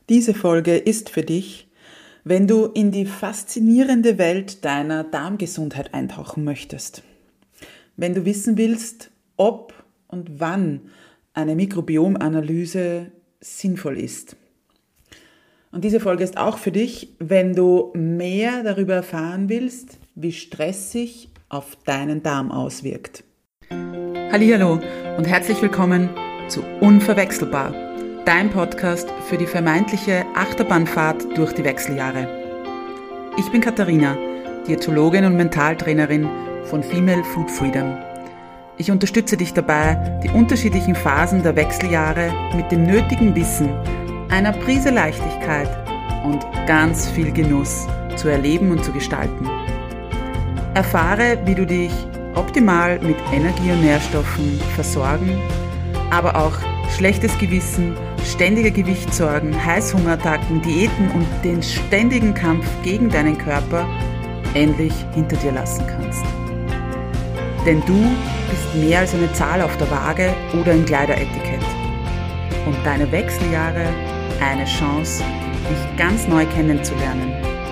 Diese Folge ist für dich, wenn du in die faszinierende Welt deiner Darmgesundheit eintauchen möchtest. Wenn du wissen willst, ob und wann eine Mikrobiomanalyse sinnvoll ist. Und diese Folge ist auch für dich, wenn du mehr darüber erfahren willst, wie Stress sich auf deinen Darm auswirkt. Hallihallo und herzlich willkommen zu Unverwechselbar, dein Podcast für die vermeintliche Achterbahnfahrt durch die Wechseljahre. Ich bin Katharina, Diätologin und Mentaltrainerin von Female Food Freedom. Ich unterstütze dich dabei, die unterschiedlichen Phasen der Wechseljahre mit dem nötigen Wissen, einer Prise Leichtigkeit und ganz viel Genuss zu erleben und zu gestalten. Erfahre, wie du dich optimal mit Energie und Nährstoffen versorgen, aber auch schlechtes Gewissen, ständige Gewichtssorgen, Heißhungerattacken, Diäten und den ständigen Kampf gegen deinen Körper endlich hinter dir lassen kannst. Denn du bist mehr als eine Zahl auf der Waage oder ein Kleideretikett. Und deine Wechseljahre eine Chance, dich ganz neu kennenzulernen.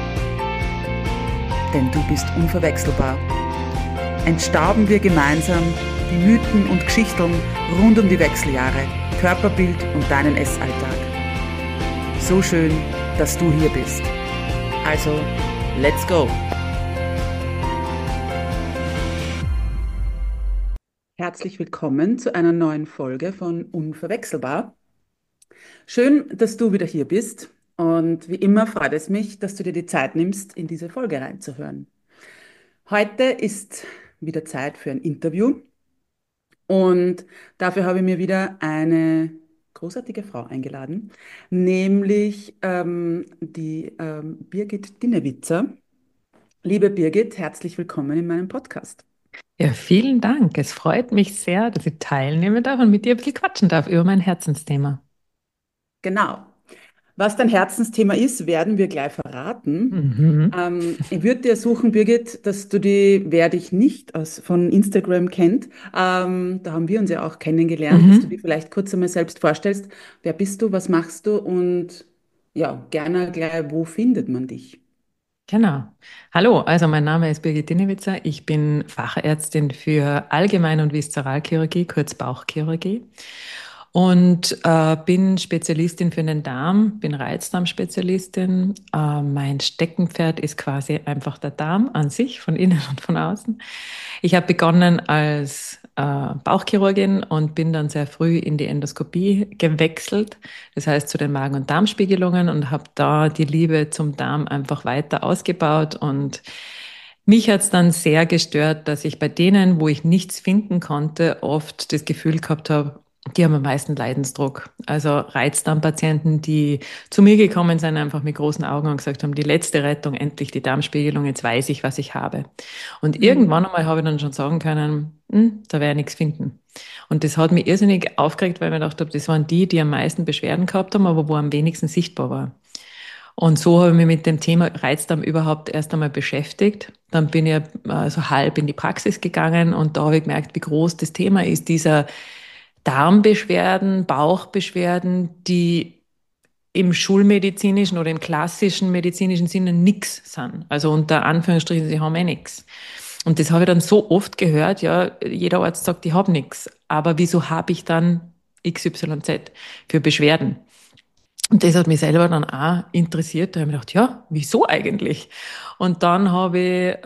Denn du bist unverwechselbar. Entstauben wir gemeinsam die Mythen und Geschichten rund um die Wechseljahre, Körperbild und deinen Essalltag. So schön, dass du hier bist. Also, let's go! Herzlich willkommen zu einer neuen Folge von Unverwechselbar. Schön, dass du wieder hier bist und wie immer freut es mich, dass du dir die Zeit nimmst, in diese Folge reinzuhören. Heute ist wieder Zeit für ein Interview und dafür habe ich mir wieder eine großartige Frau eingeladen, nämlich die Birgit Dinewitzer. Liebe Birgit, herzlich willkommen in meinem Podcast. Ja, vielen Dank. Es freut mich sehr, dass ich teilnehmen darf und mit dir ein bisschen quatschen darf über mein Herzensthema. Genau. Was dein Herzensthema ist, werden wir gleich verraten. Mhm. Ich würde dir suchen, Birgit, dass du wer dich nicht von Instagram kennt, da haben wir uns ja auch kennengelernt, dass du Mhm. dir vielleicht kurz einmal selbst vorstellst, wer bist du, was machst du und ja, gerne gleich, wo findet man dich? Genau. Hallo, also mein Name ist Birgit Dinewitzer. Ich bin Fachärztin für Allgemein- und Viszeralchirurgie, kurz Bauchchirurgie. Und bin Spezialistin für den Darm, bin Reizdarmspezialistin. Mein Steckenpferd ist quasi einfach der Darm an sich, von innen und von außen. Ich habe begonnen als Bauchchirurgin und bin dann sehr früh in die Endoskopie gewechselt, das heißt zu den Magen- und Darmspiegelungen und habe da die Liebe zum Darm einfach weiter ausgebaut. Und mich hat es dann sehr gestört, dass ich bei denen, wo ich nichts finden konnte, oft das Gefühl gehabt habe, die haben am meisten Leidensdruck. Also Reizdarmpatienten, die zu mir gekommen sind, einfach mit großen Augen und gesagt haben, die letzte Rettung, endlich die Darmspiegelung, jetzt weiß ich, was ich habe. Und Mhm. irgendwann einmal habe ich dann schon sagen können, da werde ich nichts finden. Und das hat mich irrsinnig aufgeregt, weil ich mir gedacht habe, das waren die, die am meisten Beschwerden gehabt haben, aber wo am wenigsten sichtbar war. Und so habe ich mich mit dem Thema Reizdarm überhaupt erst einmal beschäftigt. Dann bin ich so halb in die Praxis gegangen und da habe ich gemerkt, wie groß das Thema ist, dieser Darmbeschwerden, Bauchbeschwerden, die im schulmedizinischen oder im klassischen medizinischen Sinne nix sind. Also unter Anführungsstrichen, sie haben eh nix. Und das habe ich dann so oft gehört, ja, jeder Arzt sagt, ich habe nix. Aber wieso habe ich dann XYZ für Beschwerden? Und das hat mich selber dann auch interessiert. Da habe ich mir gedacht, ja, wieso eigentlich? Und dann habe ich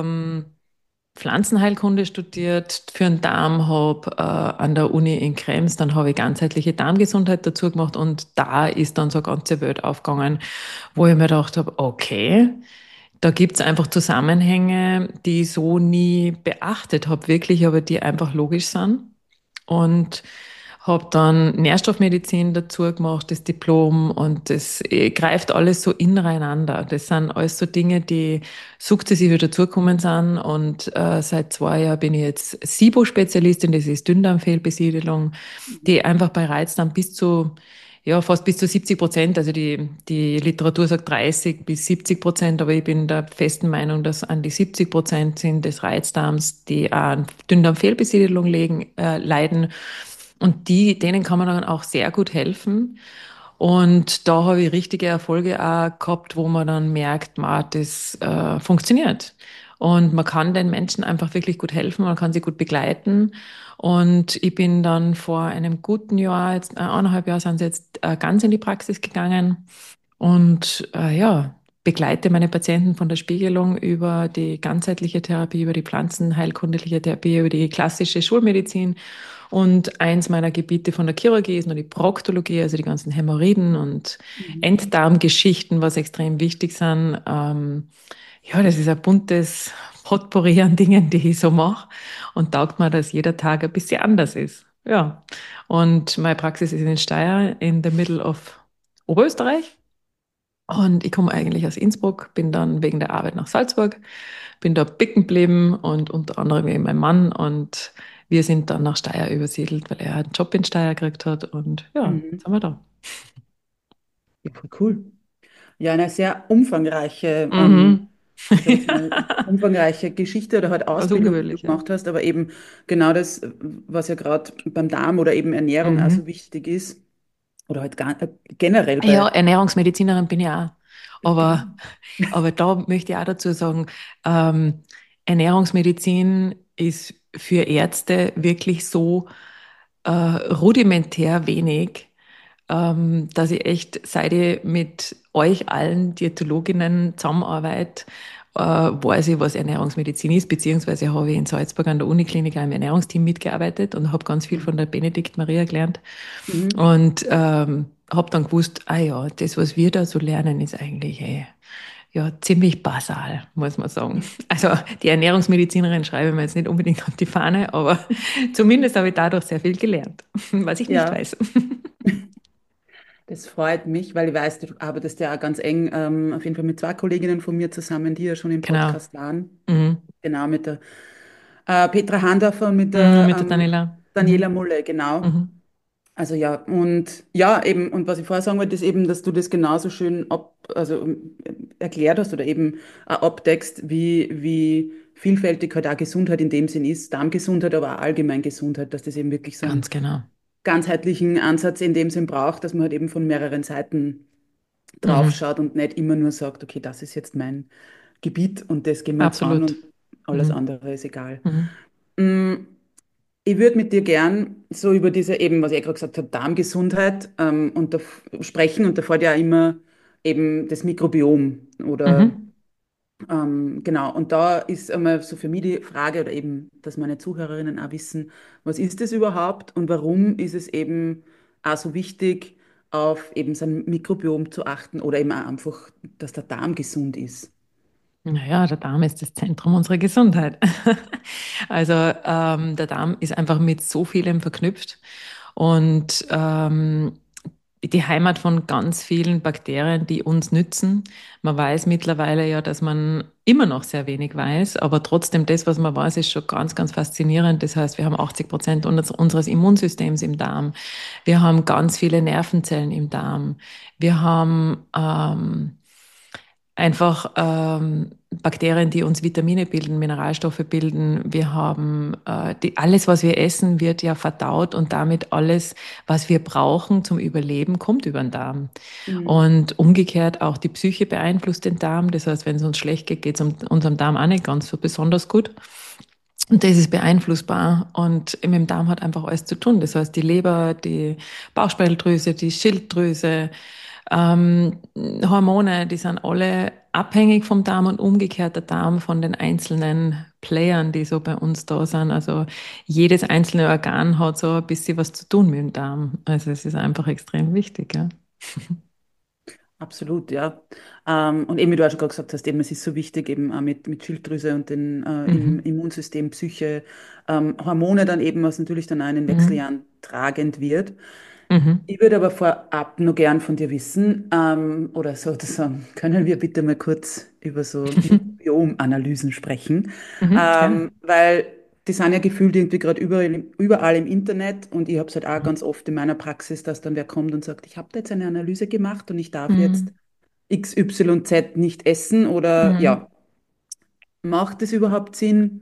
Pflanzenheilkunde studiert, für den Darm, habe an der Uni in Krems, dann habe ich ganzheitliche Darmgesundheit dazu gemacht und da ist dann so eine ganze Welt aufgegangen, wo ich mir gedacht habe, okay, da gibt's einfach Zusammenhänge, die ich so nie beachtet habe, wirklich, aber die einfach logisch sind. Und habe dann Nährstoffmedizin dazu gemacht, das Diplom, und das greift alles so ineinander. Das sind alles so Dinge, die sukzessive dazugekommen sind, und seit 2 Jahren bin ich jetzt SIBO-Spezialistin, das ist Dünndarmfehlbesiedelung, die einfach bei Reizdarm fast bis zu 70%, also die Literatur sagt 30 bis 70%, aber ich bin der festen Meinung, dass an die 70% sind des Reizdarms, die an Dünndarmfehlbesiedelung leiden. Und denen kann man dann auch sehr gut helfen. Und da habe ich richtige Erfolge auch gehabt, wo man dann merkt, das funktioniert. Und man kann den Menschen einfach wirklich gut helfen, man kann sie gut begleiten. Und ich bin dann vor einem guten Jahr, jetzt 1,5 Jahr sind sie jetzt ganz in die Praxis gegangen und ja, begleite meine Patienten von der Spiegelung über die ganzheitliche Therapie, über die pflanzenheilkundliche Therapie, über die klassische Schulmedizin. Und eins meiner Gebiete von der Chirurgie ist nur die Proktologie, also die ganzen Hämorrhoiden und Mhm. Enddarmgeschichten, was extrem wichtig sind. Ja, das ist ein buntes Potpourri an Dingen, die ich so mache. Und taugt mir, dass jeder Tag ein bisschen anders ist. Ja. Und meine Praxis ist in Steyr, in the middle of Oberösterreich. Und ich komme eigentlich aus Innsbruck, bin dann wegen der Arbeit nach Salzburg, bin da bicken geblieben und unter anderem eben mein Mann. Und wir sind dann nach Steyr übersiedelt, weil er einen Job in Steyr gekriegt hat. Und ja, jetzt Mhm. sind wir da. Ja, voll cool. Ja, eine sehr umfangreiche, Mhm. ich sage jetzt mal, umfangreiche Geschichte oder halt Was Ausbildung, die du ungewöhnlich, ja. gemacht hast, aber eben genau das, was ja gerade beim Darm oder eben Ernährung auch so Mhm. wichtig ist, oder halt generell Ja, bei, Ernährungsmedizinerin bin ich auch. genau. Aber, aber da möchte ich auch dazu sagen, Ernährungsmedizin ist für Ärzte wirklich so rudimentär wenig, dass ich echt, seit ich mit euch allen Diätologinnen zusammenarbeite, weiß ich, was Ernährungsmedizin ist, beziehungsweise habe ich in Salzburg an der Uniklinik auch im Ernährungsteam mitgearbeitet und habe ganz viel von der Benedikt Maria gelernt. Mhm. Und habe dann gewusst, ja, das, was wir da so lernen, ist eigentlich ja, ziemlich basal, muss man sagen. Also die Ernährungsmedizinerin schreibe ich mir jetzt nicht unbedingt auf die Fahne, aber zumindest habe ich dadurch sehr viel gelernt, was ich nicht Ja, weiß. das freut mich, weil ich weiß, du arbeitest ja auch ganz eng, auf jeden Fall mit zwei Kolleginnen von mir zusammen, die ja schon im Genau. Podcast waren. Mhm. Genau, mit der Petra Handorfer und mit der Mit der Daniela. Daniela Mhm. Mulle, genau. Mhm. Also ja, und ja, eben, und was ich vorher sagen wollte, ist eben, dass du das genauso schön erklärt hast oder eben abdeckst, wie vielfältig halt auch Gesundheit in dem Sinn ist, Darmgesundheit, aber auch allgemein Gesundheit, dass das eben wirklich so einen Ganz genau. ganzheitlichen Ansatz in dem Sinn braucht, dass man halt eben von mehreren Seiten Mhm. draufschaut und nicht immer nur sagt, okay, das ist jetzt mein Gebiet und das gehen wir jetzt an Absolut. und alles Mhm. andere ist egal. Mhm. Mm, Ich würde mit dir gern so über diese eben, was ich gerade gesagt habe, Darmgesundheit und sprechen und da fällt ja immer eben das Mikrobiom oder Mhm. genau. Und da ist einmal so für mich die Frage oder eben, dass meine Zuhörerinnen auch wissen, was ist das überhaupt und warum ist es eben auch so wichtig, auf eben sein Mikrobiom zu achten oder eben auch einfach, dass der Darm gesund ist. Naja, der Darm ist das Zentrum unserer Gesundheit. Also der Darm ist einfach mit so vielem verknüpft und die Heimat von ganz vielen Bakterien, die uns nützen. Man weiß mittlerweile ja, dass man immer noch sehr wenig weiß, aber trotzdem das, was man weiß, ist schon ganz, ganz faszinierend. Das heißt, wir haben 80% unseres Immunsystems im Darm. Wir haben ganz viele Nervenzellen im Darm. Wir haben einfach Bakterien, die uns Vitamine bilden, Mineralstoffe bilden. Wir haben alles, was wir essen, wird ja verdaut und damit alles, was wir brauchen zum Überleben, kommt über den Darm. Mhm. Und umgekehrt auch die Psyche beeinflusst den Darm. Das heißt, wenn es uns schlecht geht, geht es unserem Darm auch nicht ganz so besonders gut. Und das ist beeinflussbar und mit dem Darm hat einfach alles zu tun. Das heißt, die Leber, die Bauchspeicheldrüse, die Schilddrüse, Hormone, die sind alle abhängig vom Darm und umgekehrt der Darm von den einzelnen Playern, die so bei uns da sind. Also jedes einzelne Organ hat so ein bisschen was zu tun mit dem Darm. Also es ist einfach extrem wichtig, ja. Absolut, ja. Und eben, wie du auch schon gerade gesagt hast, eben, es ist so wichtig, eben auch mit Schilddrüse und den im Mhm. Immunsystem, Psyche, Hormone dann eben, was natürlich dann auch in den Mhm. Wechseljahren tragend wird. Mhm. Ich würde aber vorab nur gern von dir wissen, oder sozusagen, können wir bitte mal kurz über so Mikrobiomanalysen sprechen? Mhm. Gerne. Weil die sind ja gefühlt irgendwie gerade überall im Internet und ich habe es halt auch ganz oft in meiner Praxis, dass dann wer kommt und sagt, ich habe da jetzt eine Analyse gemacht und ich darf jetzt Mhm. XYZ nicht essen oder Mhm. ja, macht es überhaupt Sinn?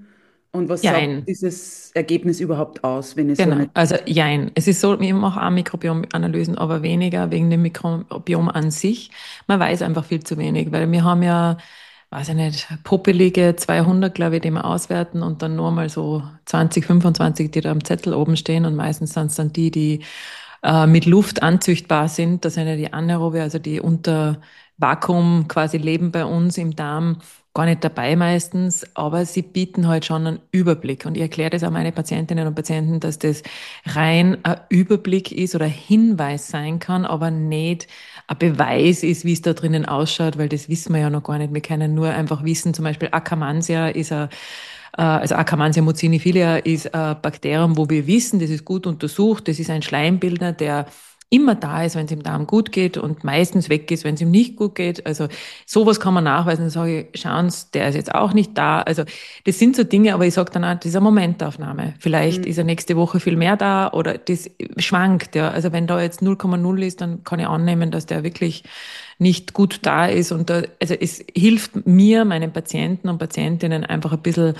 Und was sagt Jein. dieses Ergebnis überhaupt aus, wenn ihr so Genau, eine... also jein. Es ist so, ich mache auch Mikrobiomanalysen, aber weniger wegen dem Mikrobiom an sich. Man weiß einfach viel zu wenig, weil wir haben ja, weiß ich nicht, popelige 200, glaube ich, die wir auswerten und dann nur mal so 20, 25, die da am Zettel oben stehen und meistens sind es dann die mit Luft anzüchtbar sind. Das sind ja die Anaerobe, also die unter Vakuum quasi leben bei uns im Darm, gar nicht dabei meistens, aber sie bieten halt schon einen Überblick. Und ich erkläre das auch meine Patientinnen und Patienten, dass das rein ein Überblick ist oder ein Hinweis sein kann, aber nicht ein Beweis ist, wie es da drinnen ausschaut, weil das wissen wir ja noch gar nicht. Wir können nur einfach wissen, zum Beispiel Akkermansia ist also Akkermansia muciniphila ist ein Bakterium, wo wir wissen, das ist gut untersucht, das ist ein Schleimbildner, der immer da ist, wenn es im Darm gut geht und meistens weg ist, wenn es ihm nicht gut geht. Also sowas kann man nachweisen. Dann sage ich, schauen Sie, der ist jetzt auch nicht da. Also das sind so Dinge, aber ich sage dann auch, das ist eine Momentaufnahme. Vielleicht ist er nächste Woche viel mehr da oder das schwankt. Ja. Also wenn da jetzt 0,0 ist, dann kann ich annehmen, dass der wirklich nicht gut da ist. Und da, also es hilft mir, meinen Patienten und Patientinnen einfach ein bisschen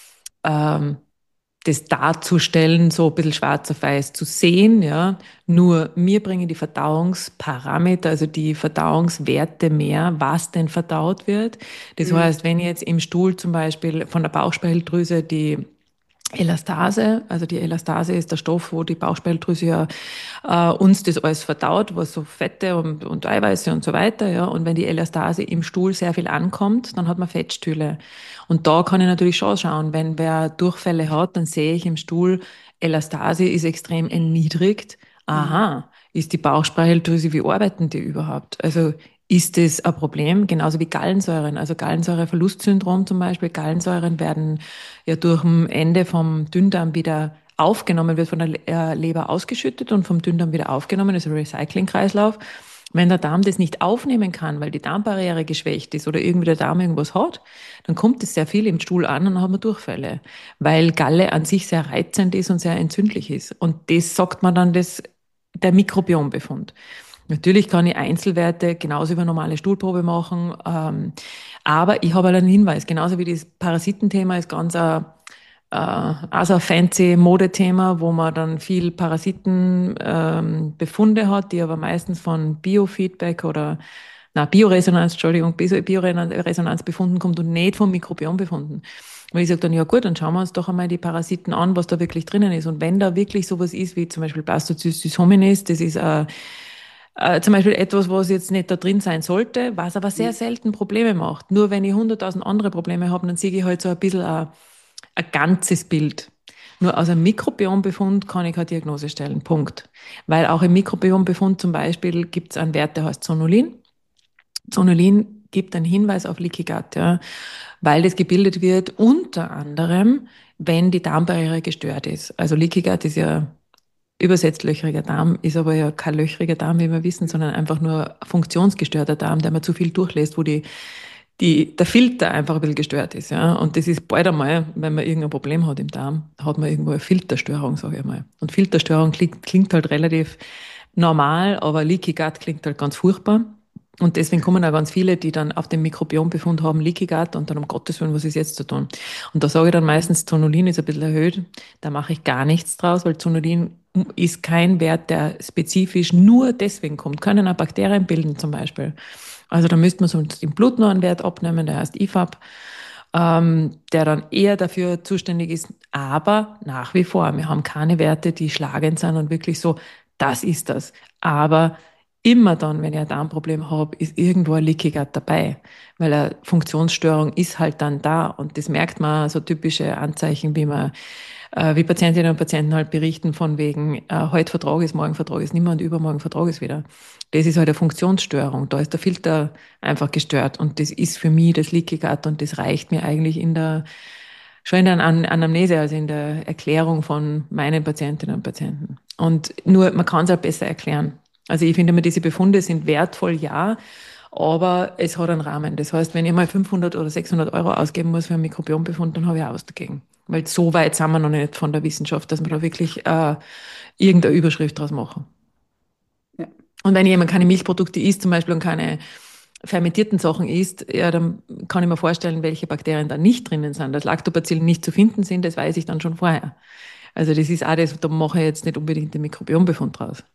ähm, das darzustellen, so ein bisschen schwarz auf weiß zu sehen, ja. Nur mir bringen die Verdauungsparameter, also die Verdauungswerte mehr, was denn verdaut wird. Das Mhm. heißt, wenn ich jetzt im Stuhl zum Beispiel von der Bauchspeicheldrüse die Elastase, also die Elastase ist der Stoff, wo die Bauchspeicheldrüse ja uns das alles verdaut, was so Fette und Eiweiße und so weiter, ja. Und wenn die Elastase im Stuhl sehr viel ankommt, dann hat man Fettstühle. Und da kann ich natürlich schon schauen, wenn wer Durchfälle hat, dann sehe ich im Stuhl, Elastase ist extrem erniedrigt. Mhm. Aha, ist die Bauchspeicheldrüse, wie arbeiten die überhaupt? Also ist das ein Problem? Genauso wie Gallensäuren. Also Gallensäureverlustsyndrom zum Beispiel. Gallensäuren werden ja durch dem Ende vom Dünndarm wieder aufgenommen, wird von der Leber ausgeschüttet und vom Dünndarm wieder aufgenommen, also Recyclingkreislauf. Wenn der Darm das nicht aufnehmen kann, weil die Darmbarriere geschwächt ist oder irgendwie der Darm irgendwas hat, dann kommt es sehr viel im Stuhl an und dann hat man Durchfälle, weil Galle an sich sehr reizend ist und sehr entzündlich ist. Und das sagt man dann der Mikrobiombefund. Natürlich kann ich Einzelwerte genauso wie eine normale Stuhlprobe machen, aber ich habe halt einen Hinweis, genauso wie das Parasitenthema ist ganz also ein fancy Modethema, wo man dann viel Parasitenbefunde hat, die aber meistens von Biofeedback oder Bioresonanz, Entschuldigung, Bioresonanzbefunden kommt und nicht vom Mikrobiom befunden. Und ich sage dann, ja gut, dann schauen wir uns doch einmal die Parasiten an, was da wirklich drinnen ist. Und wenn da wirklich sowas ist, wie zum Beispiel Blastocystis hominis, das ist zum Beispiel etwas, was jetzt nicht da drin sein sollte, was aber sehr selten Probleme macht. Nur wenn ich 100.000 andere Probleme habe, dann sehe ich halt so ein bisschen ein ganzes Bild. Nur aus einem Mikrobiombefund kann ich keine Diagnose stellen. Punkt. Weil auch im Mikrobiombefund zum Beispiel gibt es einen Wert, der heißt Zonulin. Zonulin gibt einen Hinweis auf Leaky Gut, ja, weil das gebildet wird unter anderem, wenn die Darmbarriere gestört ist. Also Leaky Gut ist ja übersetzt löchriger Darm, ist aber ja kein löchriger Darm, wie wir wissen, sondern einfach nur funktionsgestörter Darm, der man zu viel durchlässt, wo der Filter einfach ein bisschen gestört ist. Ja. Und das ist bald einmal, wenn man irgendein Problem hat im Darm, hat man irgendwo eine Filterstörung, sage ich mal. Und Filterstörung klingt halt relativ normal, aber Leaky Gut klingt halt ganz furchtbar. Und deswegen kommen auch ganz viele, die dann auf dem Mikrobiombefund haben, Leaky Gut, und dann um Gottes Willen, was ist jetzt zu tun? Und da sage ich dann meistens, Zonulin ist ein bisschen erhöht. Da mache ich gar nichts draus, weil Zonulin ist kein Wert, der spezifisch nur deswegen kommt. Können auch Bakterien bilden zum Beispiel. Also da müsste man so im Blut noch einen Wert abnehmen, der heißt IFAB, der dann eher dafür zuständig ist. Aber nach wie vor, wir haben keine Werte, die schlagend sind und wirklich so, das ist das. Aber immer dann, wenn ich ein Darmproblem habe, ist irgendwo ein Leaky Gut dabei, weil eine Funktionsstörung ist halt dann da und das merkt man, so typische Anzeichen, wie Patientinnen und Patienten halt berichten von wegen, heute vertrage ich es, morgen vertrage ich es nicht mehr und übermorgen vertrage ich es wieder. Das ist halt eine Funktionsstörung, da ist der Filter einfach gestört und das ist für mich das Leaky Gut und das reicht mir eigentlich schon in der Anamnese, also in der Erklärung von meinen Patientinnen und Patienten. Und nur, man kann es auch besser erklären. Also ich finde immer, diese Befunde sind wertvoll, ja, aber es hat einen Rahmen. Das heißt, wenn ich mal 500 oder 600 Euro ausgeben muss für einen Mikrobiombefund, dann habe ich auch was dagegen. Weil so weit sind wir noch nicht von der Wissenschaft, dass wir da wirklich irgendeine Überschrift draus machen. Ja. Und wenn jemand keine Milchprodukte isst zum Beispiel und keine fermentierten Sachen isst, ja, dann kann ich mir vorstellen, welche Bakterien da nicht drinnen sind. Dass Lactobacillen nicht zu finden sind, das weiß ich dann schon vorher. Also das ist auch das, da mache ich jetzt nicht unbedingt den Mikrobiombefund draus.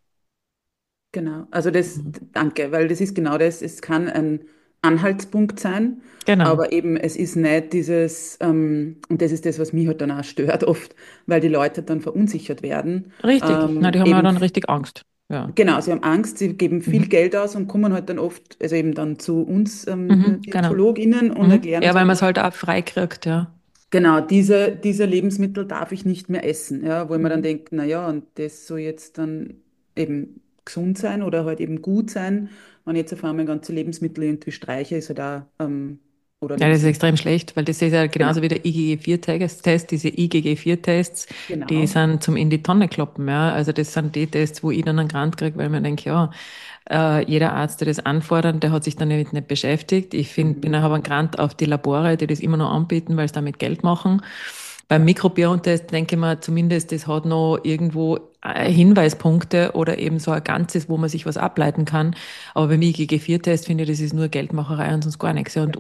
Genau, also das, Mhm. danke, weil das ist genau das, es kann ein Anhaltspunkt sein, Genau. aber eben es ist nicht dieses, und das ist das, was mich halt dann auch stört oft, weil die Leute dann verunsichert werden. Richtig. Na, die haben ja Eben, dann richtig Angst. Ja. genau, sie haben Angst, sie geben viel Mhm. Geld aus und kommen halt dann oft, also eben dann zu uns Mhm. Genau. DiätologInnen und Mhm. erklären Ja, so, weil man es du, halt auch frei kriegt, ja. genau, diese Lebensmittel darf ich nicht mehr essen, ja, wo man dann Mhm. denkt, naja, und das soll jetzt dann eben gesund sein oder halt eben gut sein. Wenn ich jetzt auf einmal ganze Lebensmittel irgendwie streiche, ist halt auch, oder Ja, das ist Lebensmittel, extrem schlecht, weil das ist ja genau, genauso wie der IgG4-Test. Diese IgG4-Tests, die genau. sind zum in die Tonne kloppen, ja. Also das sind die Tests, wo ich dann einen Grant kriege, weil man denkt, ja, jeder Arzt, der das anfordert, der hat sich damit nicht beschäftigt. Ich finde, Mhm. ich habe einen Grant auf die Labore, die das immer noch anbieten, weil sie damit Geld machen. Beim Ja. Mikrobiontest denke ich mir zumindest, das hat noch irgendwo Hinweispunkte oder eben so ein Ganzes, wo man sich was ableiten kann. Aber beim IgG4-Test finde ich, das ist nur Geldmacherei und sonst gar nichts. Ja. Und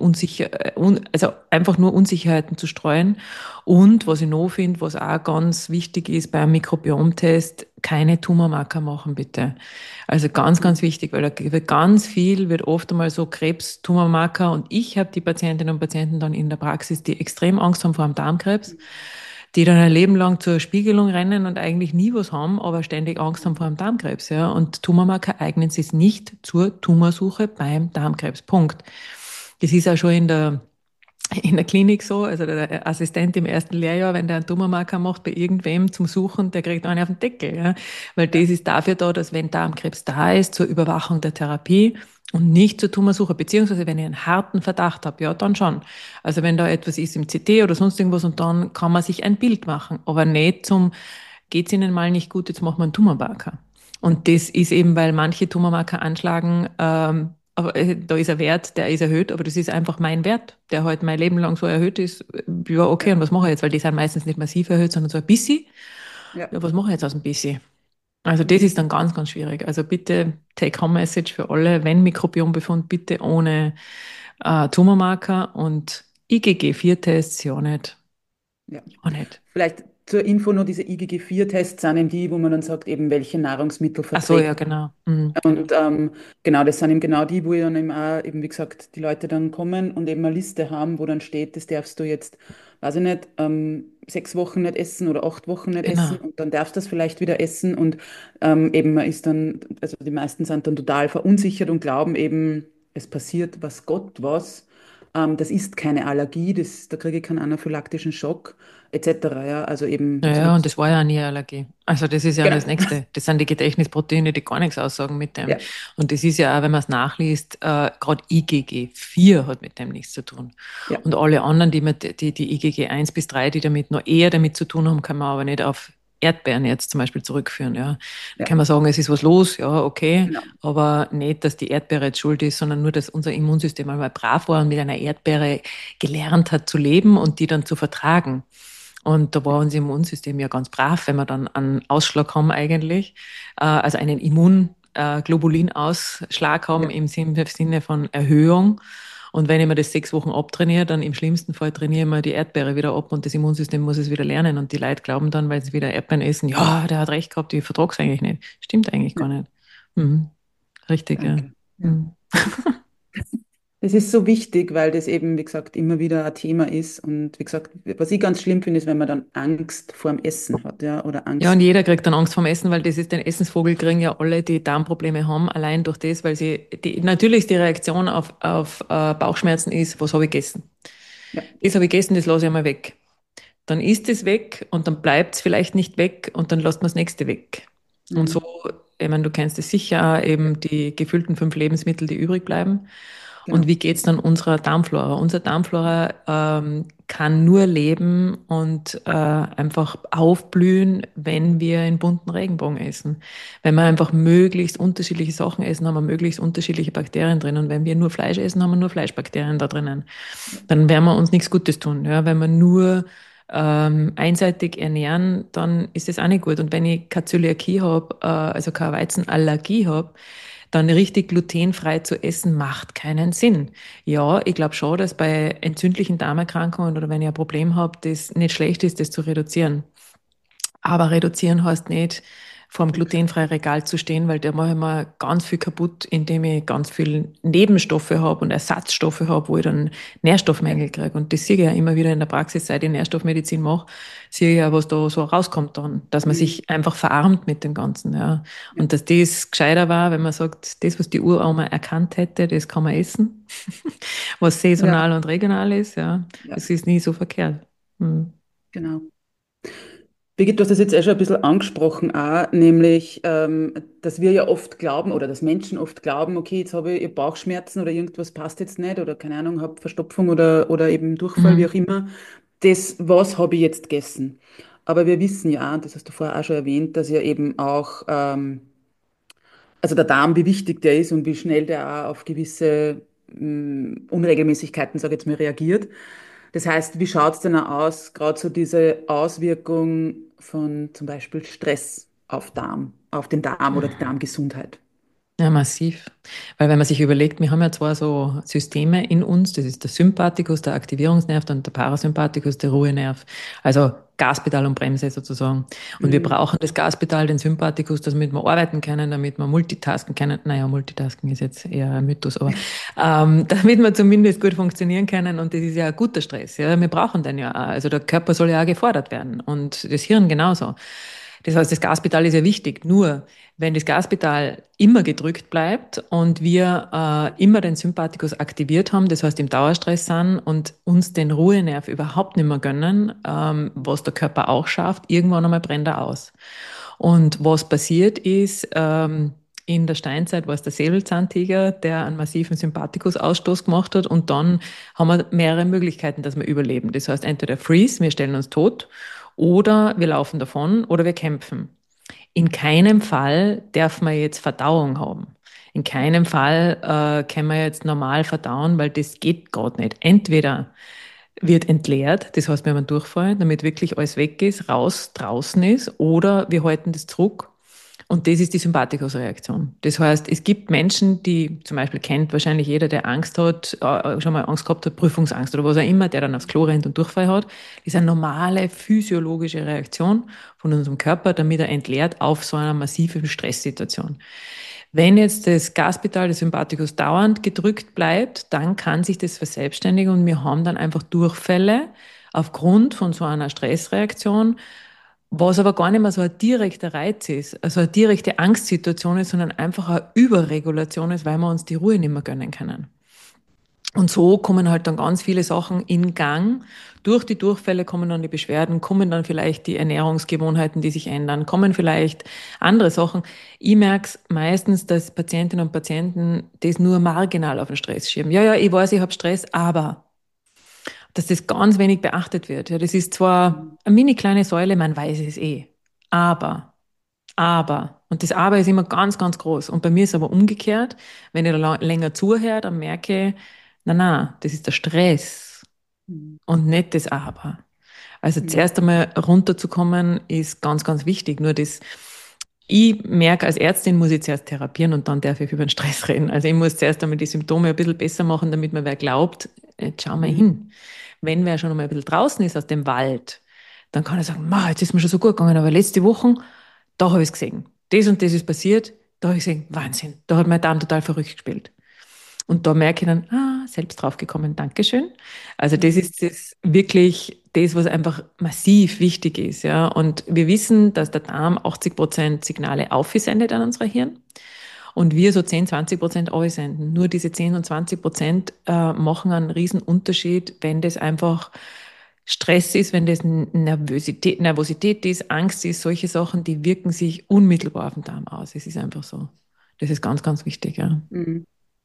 also einfach nur Unsicherheiten zu streuen. Und was ich noch finde, was auch ganz wichtig ist beim Mikrobiomtest, keine Tumormarker machen, bitte. Also ganz, ganz Mhm. wichtig, weil da wird ganz viel, wird oft einmal so Krebstumormarker und ich habe die Patientinnen und Patienten dann in der Praxis, die extrem Angst haben vor dem Darmkrebs, die dann ein Leben lang zur Spiegelung rennen und eigentlich nie was haben, aber ständig Angst haben vor dem Darmkrebs, ja. Und Tumormarker eignen sich nicht zur Tumorsuche beim Darmkrebs. Punkt. Das ist auch schon in der Klinik so, also der Assistent im ersten Lehrjahr, wenn der einen Tumormarker macht bei irgendwem zum Suchen, der kriegt einen auf den Deckel, ja. Weil Ja. das ist dafür da, dass wenn Darmkrebs da ist, zur Überwachung der Therapie und nicht zur Tumorsuche, beziehungsweise wenn ich einen harten Verdacht habe, ja, dann schon. Also wenn da etwas ist im CT oder sonst irgendwas und dann kann man sich ein Bild machen, aber nicht geht's Ihnen mal nicht gut, jetzt machen wir einen Tumormarker. Ja. Und das ist eben, weil manche Tumormarker anschlagen, aber da ist ein Wert, der ist erhöht, aber das ist einfach mein Wert, der halt mein Leben lang so erhöht ist. Ja, okay, Ja. und was mache ich jetzt? Weil die sind meistens nicht massiv erhöht, sondern so ein bisschen. Ja. Ja, was mache ich jetzt aus dem bisschen? Also das Mhm. ist dann ganz, ganz schwierig. Also Ja. bitte Take-Home-Message für alle, wenn Mikrobiombefund, bitte ohne Tumormarker und IgG4-Tests, ja nicht. Ja. Ja nicht. Vielleicht zur Info nur, diese IgG4-Tests sind eben die, wo man dann sagt, eben welche Nahrungsmittel Ach so, ja, verträgt. genau. Mhm, genau. Und genau, das sind eben genau die, wo dann eben auch, eben wie gesagt, die Leute dann kommen und eben eine Liste haben, wo dann steht, das darfst du jetzt, weiß ich nicht, 6 Wochen nicht essen oder 8 Wochen nicht essen Genau. und dann darfst du das vielleicht wieder essen und eben man ist dann, also die meisten sind dann total verunsichert und glauben eben, es passiert was Gott was. Das ist keine Allergie, da kriege ich keinen anaphylaktischen Schock etc. Ja, also eben Ja, so ja, wie und das war ja nie eine Allergie. Also das ist ja genau, das Nächste. Das sind die Gedächtnisproteine, die gar nichts aussagen mit dem. ja, Und das ist ja auch, wenn man es nachliest, gerade IgG4 hat mit dem nichts zu tun. ja, Und alle anderen, die IgG 1 bis 3, die damit noch eher damit zu tun haben, kann man aber nicht auf Erdbeeren jetzt zum Beispiel zurückführen. Ja. Da ja, kann man sagen, es ist was los, ja, okay, genau. aber nicht, dass die Erdbeere jetzt schuld ist, sondern nur, dass unser Immunsystem einmal brav war und mit einer Erdbeere gelernt hat zu leben und die dann zu vertragen. Und da war unser Immunsystem ja ganz brav, wenn wir dann einen Ausschlag haben eigentlich, also einen Immunglobulinausschlag haben Ja. im Sinne von Erhöhung. Und wenn ich mir das 6 Wochen abtrainiere, dann im schlimmsten Fall trainiere ich mir die Erdbeere wieder ab und das Immunsystem muss es wieder lernen. Und die Leute glauben dann, weil sie wieder Erdbeeren essen, ja, der hat recht gehabt, ich vertrage eigentlich nicht. Stimmt eigentlich Ja. gar nicht. Mhm. Richtig, ja. Danke. Ja. Mhm. Das ist so wichtig, weil das eben, wie gesagt, immer wieder ein Thema ist. Und wie gesagt, was ich ganz schlimm finde, ist, wenn man dann Angst vor dem Essen hat, ja, oder Ja, und Angst. jeder kriegt dann Angst vorm Essen, weil das ist, den Essensvogel kriegen ja alle, die Darmprobleme haben, allein durch das, weil natürlich ist die Reaktion auf Bauchschmerzen ist, was habe ich gegessen? Ja. Das habe ich gegessen, das lasse ich einmal weg. Dann ist es weg und dann bleibt es vielleicht nicht weg und dann lässt man das nächste weg. Und so, Mhm. ich meine, du kennst es sicher auch, Ja, eben die gefüllten 5 Lebensmittel, die übrig bleiben. Und genau. wie geht's dann unserer Darmflora? Unsere Darmflora kann nur leben und einfach aufblühen, wenn wir einen bunten Regenbogen essen. Wenn wir einfach möglichst unterschiedliche Sachen essen, haben wir möglichst unterschiedliche Bakterien drin. Und wenn wir nur Fleisch essen, haben wir nur Fleischbakterien da drinnen. Ja. Dann werden wir uns nichts Gutes tun. Ja? Wenn wir nur einseitig ernähren, dann ist das auch nicht gut. Und wenn ich keine Zöliakie habe, also keine Weizenallergie habe, dann richtig glutenfrei zu essen, macht keinen Sinn. Ja, ich glaube schon, dass bei entzündlichen Darmerkrankungen oder wenn ich ein Problem habe, das nicht schlecht ist, das zu reduzieren. Aber reduzieren heißt nicht, vor dem glutenfreien Regal zu stehen, weil da mache ich mir ganz viel kaputt, indem ich ganz viel Nebenstoffe habe und Ersatzstoffe habe, wo ich dann Ja, Nährstoffmängel kriege. Und das sehe ich ja immer wieder in der Praxis, seit ich Nährstoffmedizin mache, sehe ich ja, was da so rauskommt dann, dass man mhm. sich einfach verarmt mit dem Ganzen, ja. Ja, Und dass das gescheiter war, wenn man sagt, das, was die Uroma erkannt hätte, das kann man essen, was ja, saisonal und regional ist, ja. ja, Das ist nie so verkehrt. Hm. genau. Birgit, du hast das jetzt schon ein bisschen angesprochen, auch, nämlich, dass wir ja oft glauben oder dass Menschen oft glauben, okay, jetzt habe ich Bauchschmerzen oder irgendwas passt jetzt nicht oder keine Ahnung, habe Verstopfung oder eben Durchfall, wie Mhm. auch immer. Das, was habe ich jetzt gegessen? Aber wir wissen ja, und das hast du vorher auch schon erwähnt, dass ja eben auch, also der Darm, wie wichtig der ist und wie schnell der auch auf gewisse Unregelmäßigkeiten, sage ich jetzt mal, reagiert. Das heißt, wie schaut es denn auch aus, gerade so diese Auswirkung von zum Beispiel Stress auf den Darm oder die Darmgesundheit? Ja, massiv. Weil wenn man sich überlegt, wir haben ja zwar so Systeme in uns, das ist der Sympathikus, der Aktivierungsnerv und der Parasympathikus, der Ruhenerv. Also Gaspedal und Bremse sozusagen. Und wir Mhm. brauchen das Gaspedal, den Sympathikus, damit wir arbeiten können, damit wir multitasken können. Naja, Multitasking ist jetzt eher ein Mythos, aber damit wir zumindest gut funktionieren können. Und das ist ja ein guter Stress. Ja, wir brauchen den ja auch. Also der Körper soll ja auch gefordert werden und das Hirn genauso. Das heißt, das Gaspedal ist ja wichtig. Nur, wenn das Gaspedal immer gedrückt bleibt und wir immer den Sympathikus aktiviert haben, das heißt im Dauerstress sind und uns den Ruhenerv überhaupt nicht mehr gönnen, was der Körper auch schafft, irgendwann einmal brennt er aus. Und was passiert ist, in der Steinzeit war es der Säbelzahntiger, der einen massiven Sympathikusausstoß gemacht hat und dann haben wir mehrere Möglichkeiten, dass wir überleben. Das heißt entweder Freeze, wir stellen uns tot, oder wir laufen davon oder wir kämpfen. In keinem Fall darf man jetzt Verdauung haben. In keinem Fall können wir jetzt normal verdauen, weil das geht gerade nicht. Entweder wird entleert, das heißt, wir haben einen Durchfall, damit wirklich alles weg ist, raus, draußen ist, oder wir halten das zurück. Und das ist die Sympathikusreaktion. Das heißt, es gibt Menschen, die zum Beispiel kennt wahrscheinlich jeder, der Angst hat, schon mal Angst gehabt hat, Prüfungsangst oder was auch immer, der dann aufs Klo rennt und Durchfall hat. Das ist eine normale physiologische Reaktion von unserem Körper, damit er entleert auf so einer massiven Stresssituation. Wenn jetzt das Gaspedal des Sympathikus dauernd gedrückt bleibt, dann kann sich das verselbstständigen und wir haben dann einfach Durchfälle aufgrund von so einer Stressreaktion, was aber gar nicht mehr so ein direkter Reiz ist, also eine direkte Angstsituation ist, sondern einfach eine Überregulation ist, weil wir uns die Ruhe nicht mehr gönnen können. Und so kommen halt dann ganz viele Sachen in Gang. Durch die Durchfälle kommen dann die Beschwerden, kommen dann vielleicht die Ernährungsgewohnheiten, die sich ändern, kommen vielleicht andere Sachen. Ich merke es meistens, dass Patientinnen und Patienten das nur marginal auf den Stress schieben. Ja, ja, ich weiß, ich habe Stress, aber dass das ganz wenig beachtet wird. Ja, das ist zwar Mhm. eine mini kleine Säule, man weiß es eh, aber und das Aber ist immer ganz, ganz groß. Und bei mir ist es aber umgekehrt. Wenn ich da länger zuhöre, dann merke ich, na, das ist der Stress Mhm. und nicht das Aber. Also Mhm. zuerst einmal runterzukommen ist ganz, ganz wichtig. Nur das, ich merke, als Ärztin muss ich zuerst therapieren und dann darf ich über den Stress reden. Also ich muss zuerst einmal die Symptome ein bisschen besser machen, damit mir wer glaubt, jetzt schau mal Mhm. hin. Wenn wer schon einmal ein bisschen draußen ist aus dem Wald, dann kann er sagen, ma, jetzt ist mir schon so gut gegangen, aber letzte Woche, da habe ich es gesehen. Das und das ist passiert, da habe ich gesehen, Wahnsinn, da hat mein Darm total verrückt gespielt. Und da merke ich dann, selbst draufgekommen, Dankeschön. Also das Mhm. ist das wirklich das, was einfach massiv wichtig ist, ja. Und wir wissen, dass der Darm 80% Signale aufsendet an unser Hirn und wir so 10-20% aussenden. Nur diese 10 und 20% machen einen riesen Unterschied, wenn das einfach Stress ist, wenn das Nervosität ist, Angst ist, solche Sachen, die wirken sich unmittelbar auf den Darm aus. Es ist einfach so. Das ist ganz, ganz wichtig, ja. Mhm.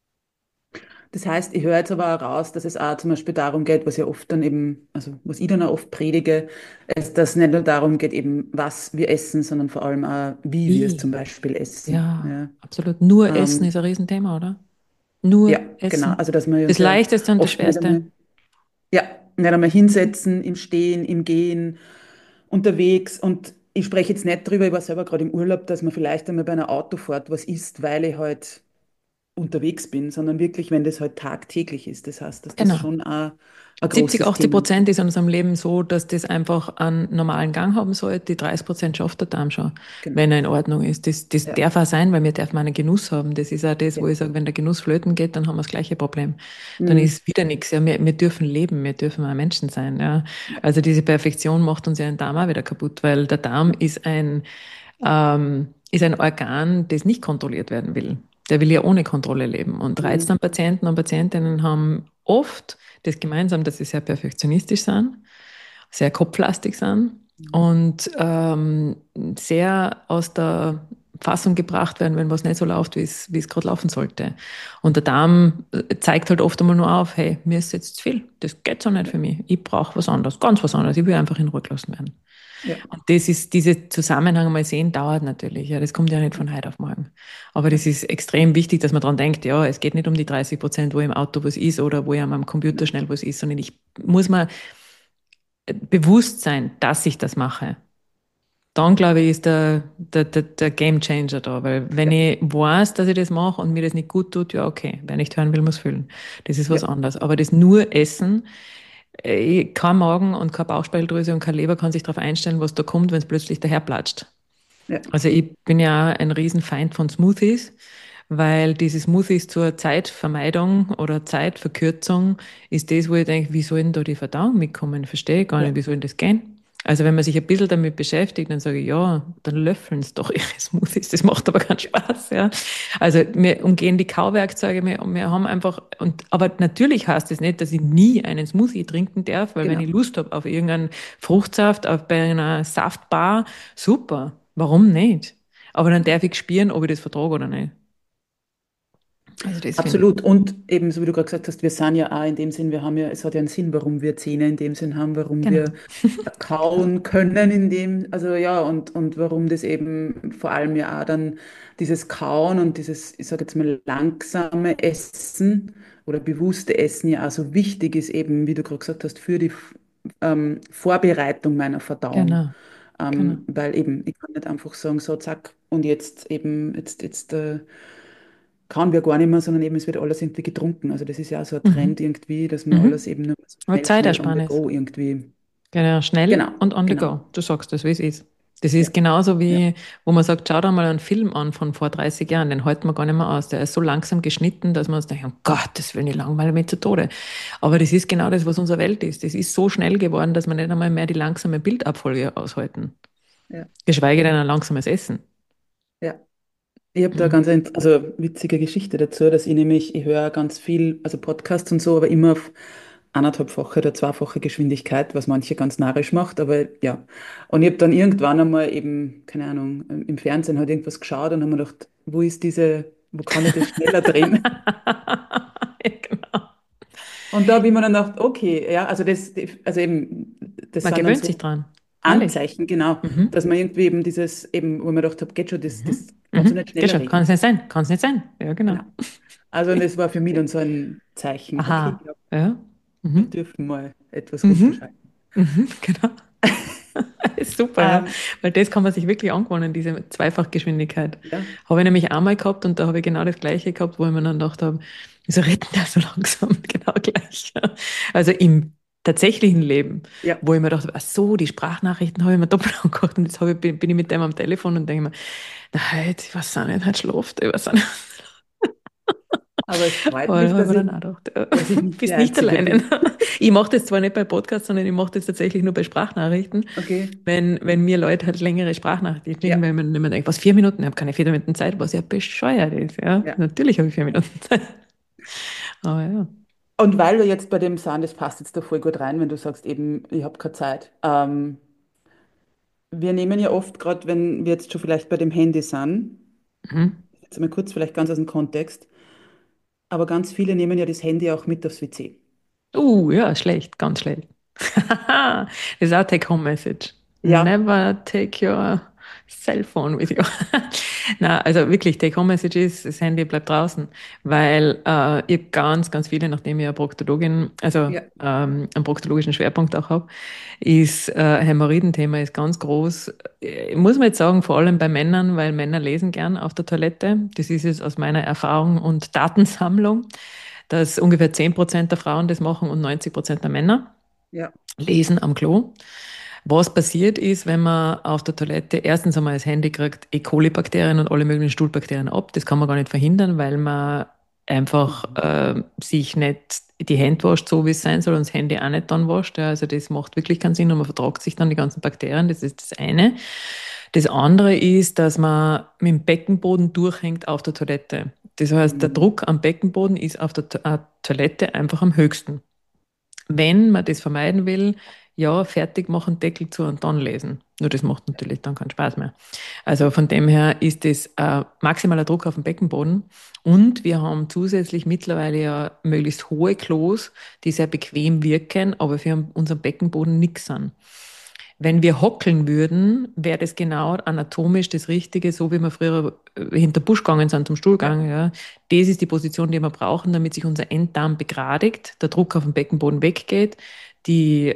Das heißt, ich höre jetzt aber auch raus, dass es auch zum Beispiel darum geht, was ja oft dann eben, also was ich dann auch oft predige, ist, dass es nicht nur darum geht, eben was wir essen, sondern vor allem auch, wie wir es zum Wie? Beispiel essen. Ja, Ja, absolut. Nur Essen ähm, ist ein Riesenthema, oder? ja, Nur genau. Essen. Also, dass wir Das uns ja Leichteste und das oft nicht Schwerste. einmal, ja, nicht einmal hinsetzen, im Stehen, im Gehen, unterwegs. Und ich spreche jetzt nicht drüber, ich war selber gerade im Urlaub, dass man vielleicht einmal bei einer Autofahrt was isst, weil ich halt unterwegs bin, sondern wirklich, wenn das halt tagtäglich ist. Das heißt, dass das Genau. schon ein 70, großes 80 Thema ist. Prozent ist in unserem Leben so, dass das einfach einen normalen Gang haben sollte. Die 30% schafft der Darm schon, Genau. wenn er in Ordnung ist. Das Ja, darf auch sein, weil wir dürfen einen Genuss haben. Das ist auch das, ja. wo ich sage, wenn der Genuss flöten geht, dann haben wir das gleiche Problem. Dann Mhm. ist wieder nichts. Ja, wir dürfen leben, wir dürfen auch Menschen sein. Ja. Ja, Also diese Perfektion macht uns ja den Darm auch wieder kaputt, weil der Darm ja. ist ein Organ, das nicht kontrolliert werden will. Der will ja ohne Kontrolle leben. Und Mhm. Reizdarmpatienten und Patientinnen haben oft das gemeinsam, dass sie sehr perfektionistisch sind, sehr kopflastig sind Mhm. und sehr aus der Fassung gebracht werden, wenn was nicht so läuft, wie es gerade laufen sollte. Und der Darm zeigt halt oft einmal nur auf, hey, mir ist jetzt zu viel, das geht so nicht Ja, für mich, ich brauche was anderes, ganz was anderes, ich will einfach in Ruhe gelassen werden. ja, Und das ist, diese Zusammenhang mal sehen, dauert natürlich. Ja, das kommt ja nicht ja, von heute auf morgen. Aber ja, das ist extrem wichtig, dass man dran denkt, ja, es geht nicht um die 30%, wo im Auto was ist oder wo ja am Computer genau. schnell was ist, sondern ich muss mir bewusst sein, dass ich das mache. Dann, glaube ich, ist der Game Changer da. Weil wenn Ja, ich weiß, dass ich das mache und mir das nicht gut tut, ja, okay. Wer nicht hören will, muss fühlen. Das ist ja, was anderes. Aber das nur Essen, kein Magen und keine Bauchspeicheldrüse und keine Leber kann sich darauf einstellen, was da kommt, wenn es plötzlich daherplatscht. ja, Also ich bin ja ein Riesenfeind von Smoothies, weil diese Smoothies zur Zeitvermeidung oder Zeitverkürzung ist das, wo ich denke, wie soll denn da die Verdauung mitkommen? Verstehe ich gar ja. nicht, wie soll denn das gehen? Also wenn man sich ein bisschen damit beschäftigt, dann sage ich, ja, dann löffeln es doch ihre Smoothies, das macht aber keinen Spaß, ja. Also wir umgehen die Kauwerkzeuge, wir haben einfach, aber natürlich heißt das nicht, dass ich nie einen Smoothie trinken darf, weil wenn Genau. ich Lust habe auf irgendeinen Fruchtsaft, bei einer Saftbar, super. Warum nicht? Aber dann darf ich spüren, ob ich das vertrage oder nicht. Also das finde ich. Absolut. Und eben, so wie du gerade gesagt hast, wir sind ja auch in dem Sinn, wir haben ja, es hat ja einen Sinn, warum wir Zähne in dem Sinn haben, warum Genau. wir kauen können in dem, also ja, und warum das eben vor allem ja auch dann dieses Kauen und dieses, ich sage jetzt mal, langsame Essen oder bewusste Essen ja auch so wichtig ist, eben, wie du gerade gesagt hast, für die Vorbereitung meiner Verdauung. Genau. Genau. Weil eben, ich kann nicht einfach sagen, so zack, und jetzt eben, jetzt kauen wir gar nicht mehr, sondern eben es wird alles irgendwie getrunken. Also das ist ja auch so ein Mhm. Trend irgendwie, dass man alles Mhm. eben nur so Aber schnell, schnell on the Zeitersparnis. go irgendwie. Genau, schnell Genau, und on the genau. go. Du sagst das, wie es ist. Das Ja, ist genauso ja, wie, wo man sagt, schau dir mal einen Film an von vor 30 Jahren, den halten wir gar nicht mehr aus. Der ist so langsam geschnitten, dass man uns denkt, um Gottes Willen, ich langweile mich zu Tode. Aber das ist genau das, was unsere Welt ist. Das ist so schnell geworden, dass man nicht einmal mehr die langsame Bildabfolge aushalten. ja, Geschweige denn ein langsames Essen. ja. Ich habe da Mhm. ganz also witzige Geschichte dazu, dass ich nämlich, ich höre ganz viel, also Podcasts und so, aber immer auf anderthalbfache oder zweifache Geschwindigkeit, was manche ganz narrisch macht, aber ja. Und ich habe dann irgendwann einmal eben, keine Ahnung, im Fernsehen halt irgendwas geschaut und habe mir gedacht, wo kann ich das schneller drehen? Ja, genau. Und da habe ich mir dann gedacht, okay, ja, also eben, das Man sind dann gewöhnt sich so dran. Freilich. Anzeichen, genau, Mhm. dass man irgendwie eben dieses, eben, wo ich mir gedacht habe, geht schon, das Mhm. kannst du Mhm. nicht Geht schneller schon. Kann reden. es nicht sein. Kann es nicht sein. Ja, genau. Genau. Also und das war für mich dann so ein Zeichen, okay, ich Aha. glaube, Ja. wir Mhm. dürfen mal etwas Mhm. runterschalten. Mhm. Genau. Ist super, ja. Ähm, Weil das kann man sich wirklich angewöhnen, diese Zweifachgeschwindigkeit. ja, Habe ich nämlich einmal gehabt und da habe ich genau das Gleiche gehabt, wo ich mir dann gedacht habe, wieso redet der so langsam? Genau gleich. Ja. Also im tatsächlichen Leben, ja. wo ich mir dachte, ach so, die Sprachnachrichten habe ich mir doppelt angehört und jetzt bin ich mit dem am Telefon und denke mir, na, heute, ich weiß auch nicht, heute schläft, ich weiß auch nicht. Aber es freut Aber da mich, habe ich mir dann auch gedacht, ja, dass ich nicht die bist nicht Einzige alleine. bin. Ich mache das zwar nicht bei Podcasts, sondern ich mache das tatsächlich nur bei Sprachnachrichten. Okay, Wenn mir Leute halt längere Sprachnachrichten schicken, ja, weil man immer denkt, was, 4 Minuten? Ich habe keine 4 Minuten Zeit, was ja bescheuert ist. Ja, ja. natürlich habe ich 4 Minuten Zeit. Aber ja. Und weil wir jetzt bei dem sind, das passt jetzt da voll gut rein, wenn du sagst eben, ich habe keine Zeit. Wir nehmen ja oft, gerade wenn wir jetzt schon vielleicht bei dem Handy sind, Mhm. jetzt mal kurz vielleicht ganz aus dem Kontext, aber ganz viele nehmen ja das Handy auch mit aufs WC. Ja, schlecht, ganz schlecht. Das ist auch Take-Home-Message. Ja, Never take your. Cellphone with you. Na, also wirklich, Take-Home-Message ist, das Handy bleibt draußen, weil ich hab ganz, ganz viele, nachdem ich eine Proktologin, also Ja, einen proktologischen Schwerpunkt auch habe, ist Hämorrhoidenthema ist ganz groß. Muss man jetzt sagen, vor allem bei Männern, weil Männer lesen gern auf der Toilette. Das ist es aus meiner Erfahrung und Datensammlung, dass ungefähr 10% der Frauen das machen und 90% der Männer ja. lesen am Klo. Was passiert ist, wenn man auf der Toilette erstens einmal das Handy kriegt, E. coli-Bakterien und alle möglichen Stuhlbakterien ab. Das kann man gar nicht verhindern, weil man einfach Mhm. sich nicht die Hände wascht, so wie es sein soll, und das Handy auch nicht dann wascht. Ja, also das macht wirklich keinen Sinn und man vertragt sich dann die ganzen Bakterien. Das ist das eine. Das andere ist, dass man mit dem Beckenboden durchhängt auf der Toilette. Das heißt, der Mhm. Druck am Beckenboden ist auf der Toilette einfach am höchsten. Wenn man das vermeiden will, ja, fertig machen, Deckel zu und dann lesen. Nur das macht natürlich dann keinen Spaß mehr. Also von dem her ist das maximaler Druck auf dem Beckenboden. Und wir haben zusätzlich mittlerweile ja möglichst hohe Klos, die sehr bequem wirken, aber für unseren Beckenboden nichts sind. Wenn wir hockeln würden, wäre das genau anatomisch das Richtige, so wie wir früher hinter Busch gegangen sind zum Ja. Stuhlgang. Ja. Das ist die Position, die wir brauchen, damit sich unser Enddarm begradigt, der Druck auf den Beckenboden weggeht, die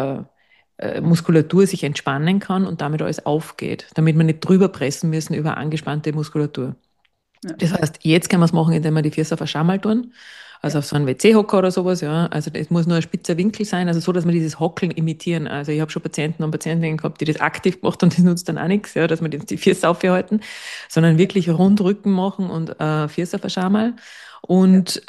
Muskulatur sich entspannen kann und damit alles aufgeht, damit wir nicht drüber pressen müssen über angespannte Muskulatur. Ja. Das heißt, jetzt können wir es machen, indem wir die Füße auf ein Schammal tun, also Ja. auf so einen WC-Hocker oder sowas, ja. Also es muss nur ein spitzer Winkel sein, also so, dass wir dieses Hockeln imitieren. Also ich habe schon Patienten und Patientinnen gehabt, die das aktiv gemacht und das nutzt dann auch nichts, ja, dass wir die Füße aufhalten, sondern wirklich Rundrücken machen und Füße auf ein Schammal. Ja. Und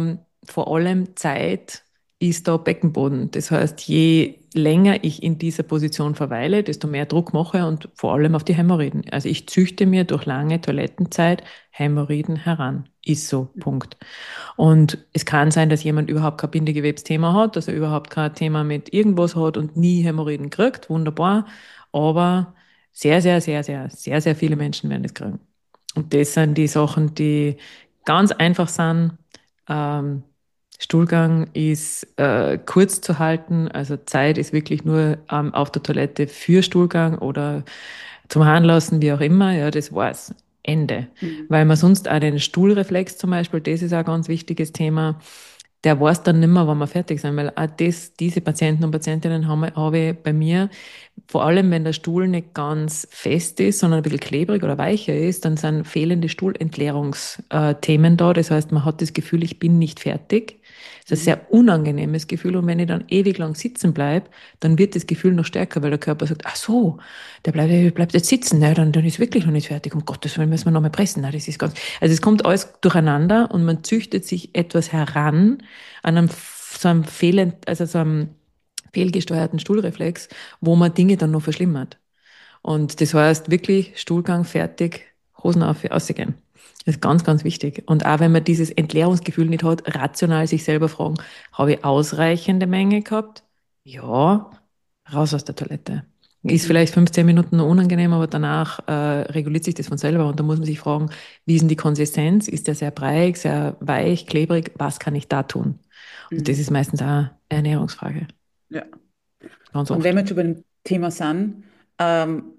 vor allem Zeit ist da Beckenboden. Das heißt, je länger ich in dieser Position verweile, desto mehr Druck mache ich und vor allem auf die Hämorrhoiden. Also ich züchte mir durch lange Toilettenzeit Hämorrhoiden heran. Ist so, Punkt. Und es kann sein, dass jemand überhaupt kein Bindegewebsthema hat, dass er überhaupt kein Thema mit irgendwas hat und nie Hämorrhoiden kriegt. Wunderbar. Aber sehr, sehr, sehr, sehr, sehr, sehr viele Menschen werden das kriegen. Und das sind die Sachen, die ganz einfach sind. Ähm, Stuhlgang ist kurz zu halten, also Zeit ist wirklich nur auf der Toilette für Stuhlgang oder zum Harnlassen, wie auch immer, ja, das war's. Ende. Mhm. Weil man sonst auch den Stuhlreflex zum Beispiel, das ist auch ein ganz wichtiges Thema, der weiß dann nicht mehr, wann wir fertig sind, weil auch diese Patienten und Patientinnen habe ich bei mir, vor allem wenn der Stuhl nicht ganz fest ist, sondern ein bisschen klebrig oder weicher ist, dann sind fehlende Stuhlentleerungsthemen da. Das heißt, man hat das Gefühl, ich bin nicht fertig. Das ist ein Mhm. sehr unangenehmes Gefühl. Und wenn ich dann ewig lang sitzen bleibe, dann wird das Gefühl noch stärker, weil der Körper sagt, ach so, der bleibt jetzt sitzen, ne? Dann ist wirklich noch nicht fertig. Um Gottes Willen müssen wir noch mal pressen. Ne? Das ist ganz, also es kommt alles durcheinander und man züchtet sich etwas heran an einem, so einem also so einem fehlgesteuerten Stuhlreflex, wo man Dinge dann noch verschlimmert. Und das heißt wirklich Stuhlgang fertig, Hosen auf, ausgehen. Das ist ganz, ganz wichtig. Und auch wenn man dieses Entleerungsgefühl nicht hat, rational sich selber fragen, habe ich ausreichende Menge gehabt? Ja, raus aus der Toilette. Ist Mhm. vielleicht 15 Minuten noch unangenehm, aber danach reguliert sich das von selber. Und da muss man sich fragen, wie ist denn die Konsistenz? Ist der sehr breiig, sehr weich, klebrig? Was kann ich da tun? Und das Mhm. ist meistens auch eine Ernährungsfrage. Ja. Ganz Und wenn oft. wir jetzt schon bei dem Thema sind, ähm,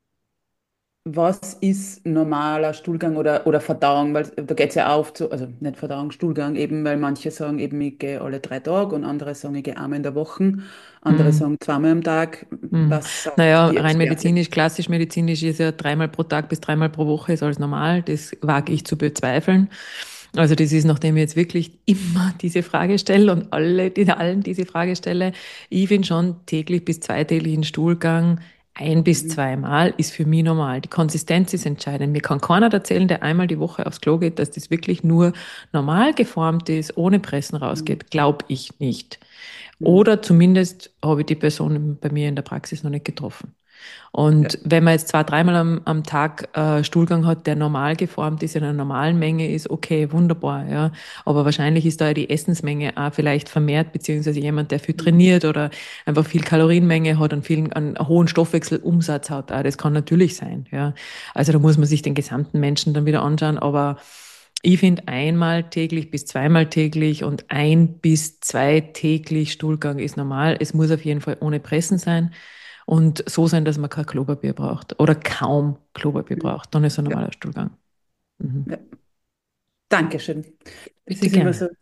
was ist normaler Stuhlgang oder Verdauung? Weil da geht es ja auf zu, also nicht Verdauung, Stuhlgang eben, weil manche sagen eben, ich gehe alle 3 Tage und andere sagen, ich gehe einmal in der Woche, andere Mm. sagen zweimal am Tag. Hm. Was sagt Naja, die rein Expertin? medizinisch, klassisch medizinisch ist ja 3-mal pro Tag bis 3-mal pro Woche ist alles normal. Das wage ich zu bezweifeln. Also das ist, nachdem ich jetzt wirklich immer diese Frage stelle und allen diese Frage stelle, ich finde schon täglich bis zweitäglichen Stuhlgang 1 bis 2 Mal ist für mich normal. Die Konsistenz ist entscheidend. Mir kann keiner erzählen, der einmal die Woche aufs Klo geht, dass das wirklich nur normal geformt ist, ohne Pressen Mhm. rausgeht. Glaube ich nicht. Mhm. Oder zumindest habe ich die Person bei mir in der Praxis noch nicht getroffen. Ja. Und wenn man jetzt 2-3-Mal am Tag Stuhlgang hat, der normal geformt ist, in einer normalen Menge ist, okay, wunderbar, ja. Aber wahrscheinlich ist da die Essensmenge auch vielleicht vermehrt, beziehungsweise jemand, der viel Mhm. trainiert oder einfach viel Kalorienmenge hat und einen hohen Stoffwechselumsatz hat. Auch das kann natürlich sein, ja. Also da muss man sich den gesamten Menschen dann wieder anschauen, aber ich finde 1-mal täglich bis 2-mal täglich und 1 bis 2 täglich Stuhlgang ist normal. Es muss auf jeden Fall ohne Pressen sein. und so sein, dass man kein Klopapier braucht oder kaum Klopapier Mhm. braucht. Dann ist ein Ja, normaler Stuhlgang. Mhm. ja. Dankeschön. Das Bitte ist immer gerne. so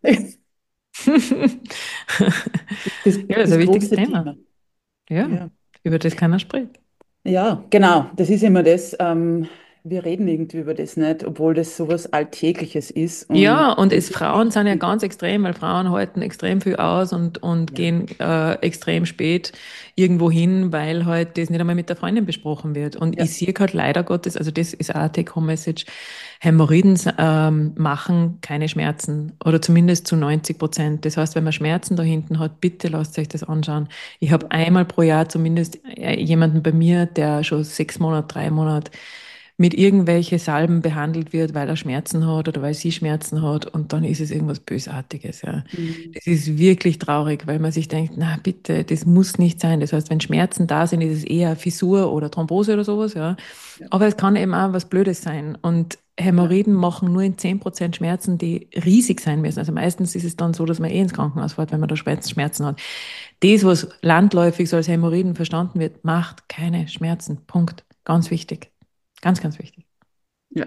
Ja, das ist das ein wichtiges große Thema. Thema. Ja, Ja. über das keiner spricht. Ja, genau. Das ist immer das. Wir reden irgendwie über das nicht, obwohl das sowas Alltägliches ist Ja, und und so Frauen sind ja wichtig. ganz extrem, weil Frauen halten extrem viel aus und Ja, gehen extrem spät irgendwo hin, weil halt das nicht einmal mit der Freundin besprochen wird. Und ja, ich sehe halt leider Gottes, also das ist auch eine Take-Home-Message, Hämorrhoiden machen keine Schmerzen oder zumindest zu 90%. Das heißt, wenn man Schmerzen da hinten hat, bitte lasst euch das anschauen. Ich habe einmal pro Jahr zumindest jemanden bei mir, der schon 6 Monate, 3 Monate mit irgendwelche Salben behandelt wird, weil er Schmerzen hat oder weil sie Schmerzen hat und dann ist es irgendwas Bösartiges, ja. mhm, Das ist wirklich traurig, weil man sich denkt, na bitte, das muss nicht sein. Das heißt, wenn Schmerzen da sind, ist es eher Fissur oder Thrombose oder sowas, ja. ja, Aber es kann eben auch was Blödes sein und ja, Hämorrhoiden machen nur in 10% Schmerzen, die riesig sein müssen. Also meistens ist es dann so, dass man eh ins Krankenhaus fährt, wenn man da Schmerzen hat. Das, was landläufig so als Hämorrhoiden verstanden wird, macht keine Schmerzen. Punkt. Ganz wichtig. Ganz, ganz wichtig. ja.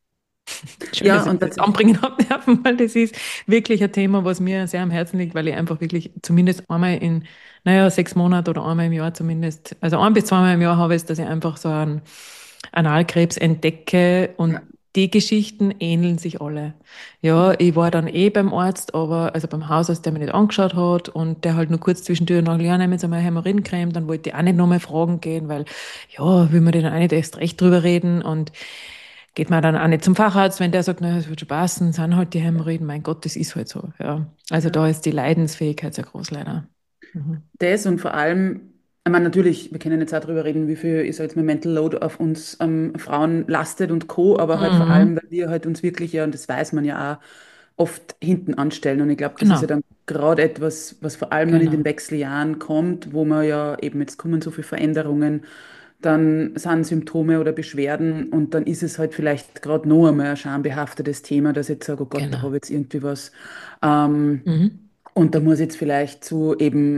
Schön, Ja, dass ich und das jetzt tatsächlich. anbringen habe dürfen, weil das ist wirklich ein Thema, was mir sehr am Herzen liegt, weil ich einfach wirklich zumindest einmal in, naja, 6 Monaten oder einmal im Jahr zumindest, also 1 bis 2 Mal im Jahr habe ich es, dass ich einfach so einen Analkrebs entdecke und Ja, die Geschichten ähneln sich alle. Ja, ich war dann eh beim Arzt, aber, also beim Hausarzt, der mich nicht angeschaut hat und der halt nur kurz zwischendurch noch, ja, nehmen Sie mal Hämorrhoidencreme, dann wollte ich auch nicht nochmal fragen gehen, weil, ja, will man denn auch nicht erst recht drüber reden und geht man dann auch nicht zum Facharzt, wenn der sagt, na, das wird schon passen, sind halt die ja, Hämorrhoiden, mein Gott, das ist halt so, ja. Also ja. da ist die Leidensfähigkeit sehr groß, leider. Mhm. Das und vor allem, ich meine, natürlich, wir können jetzt auch darüber reden, wie viel, ich sag jetzt mal, Mental Load auf uns Frauen lastet und Co., aber halt vor allem, Mhm. weil wir halt uns wirklich, ja, und das weiß man ja auch, oft hinten anstellen. Und ich glaube, das ist ja Genau, dann gerade etwas, was vor allem dann in den genau, Wechseljahren kommt, wo man ja eben, jetzt kommen so viele Veränderungen, dann sind Symptome oder Beschwerden und dann ist es halt vielleicht gerade noch einmal ein schambehaftetes Thema, dass ich jetzt sage, oh Gott, da genau. habe ich jetzt irgendwie was. Ähm, Mhm. und da muss ich jetzt vielleicht zu eben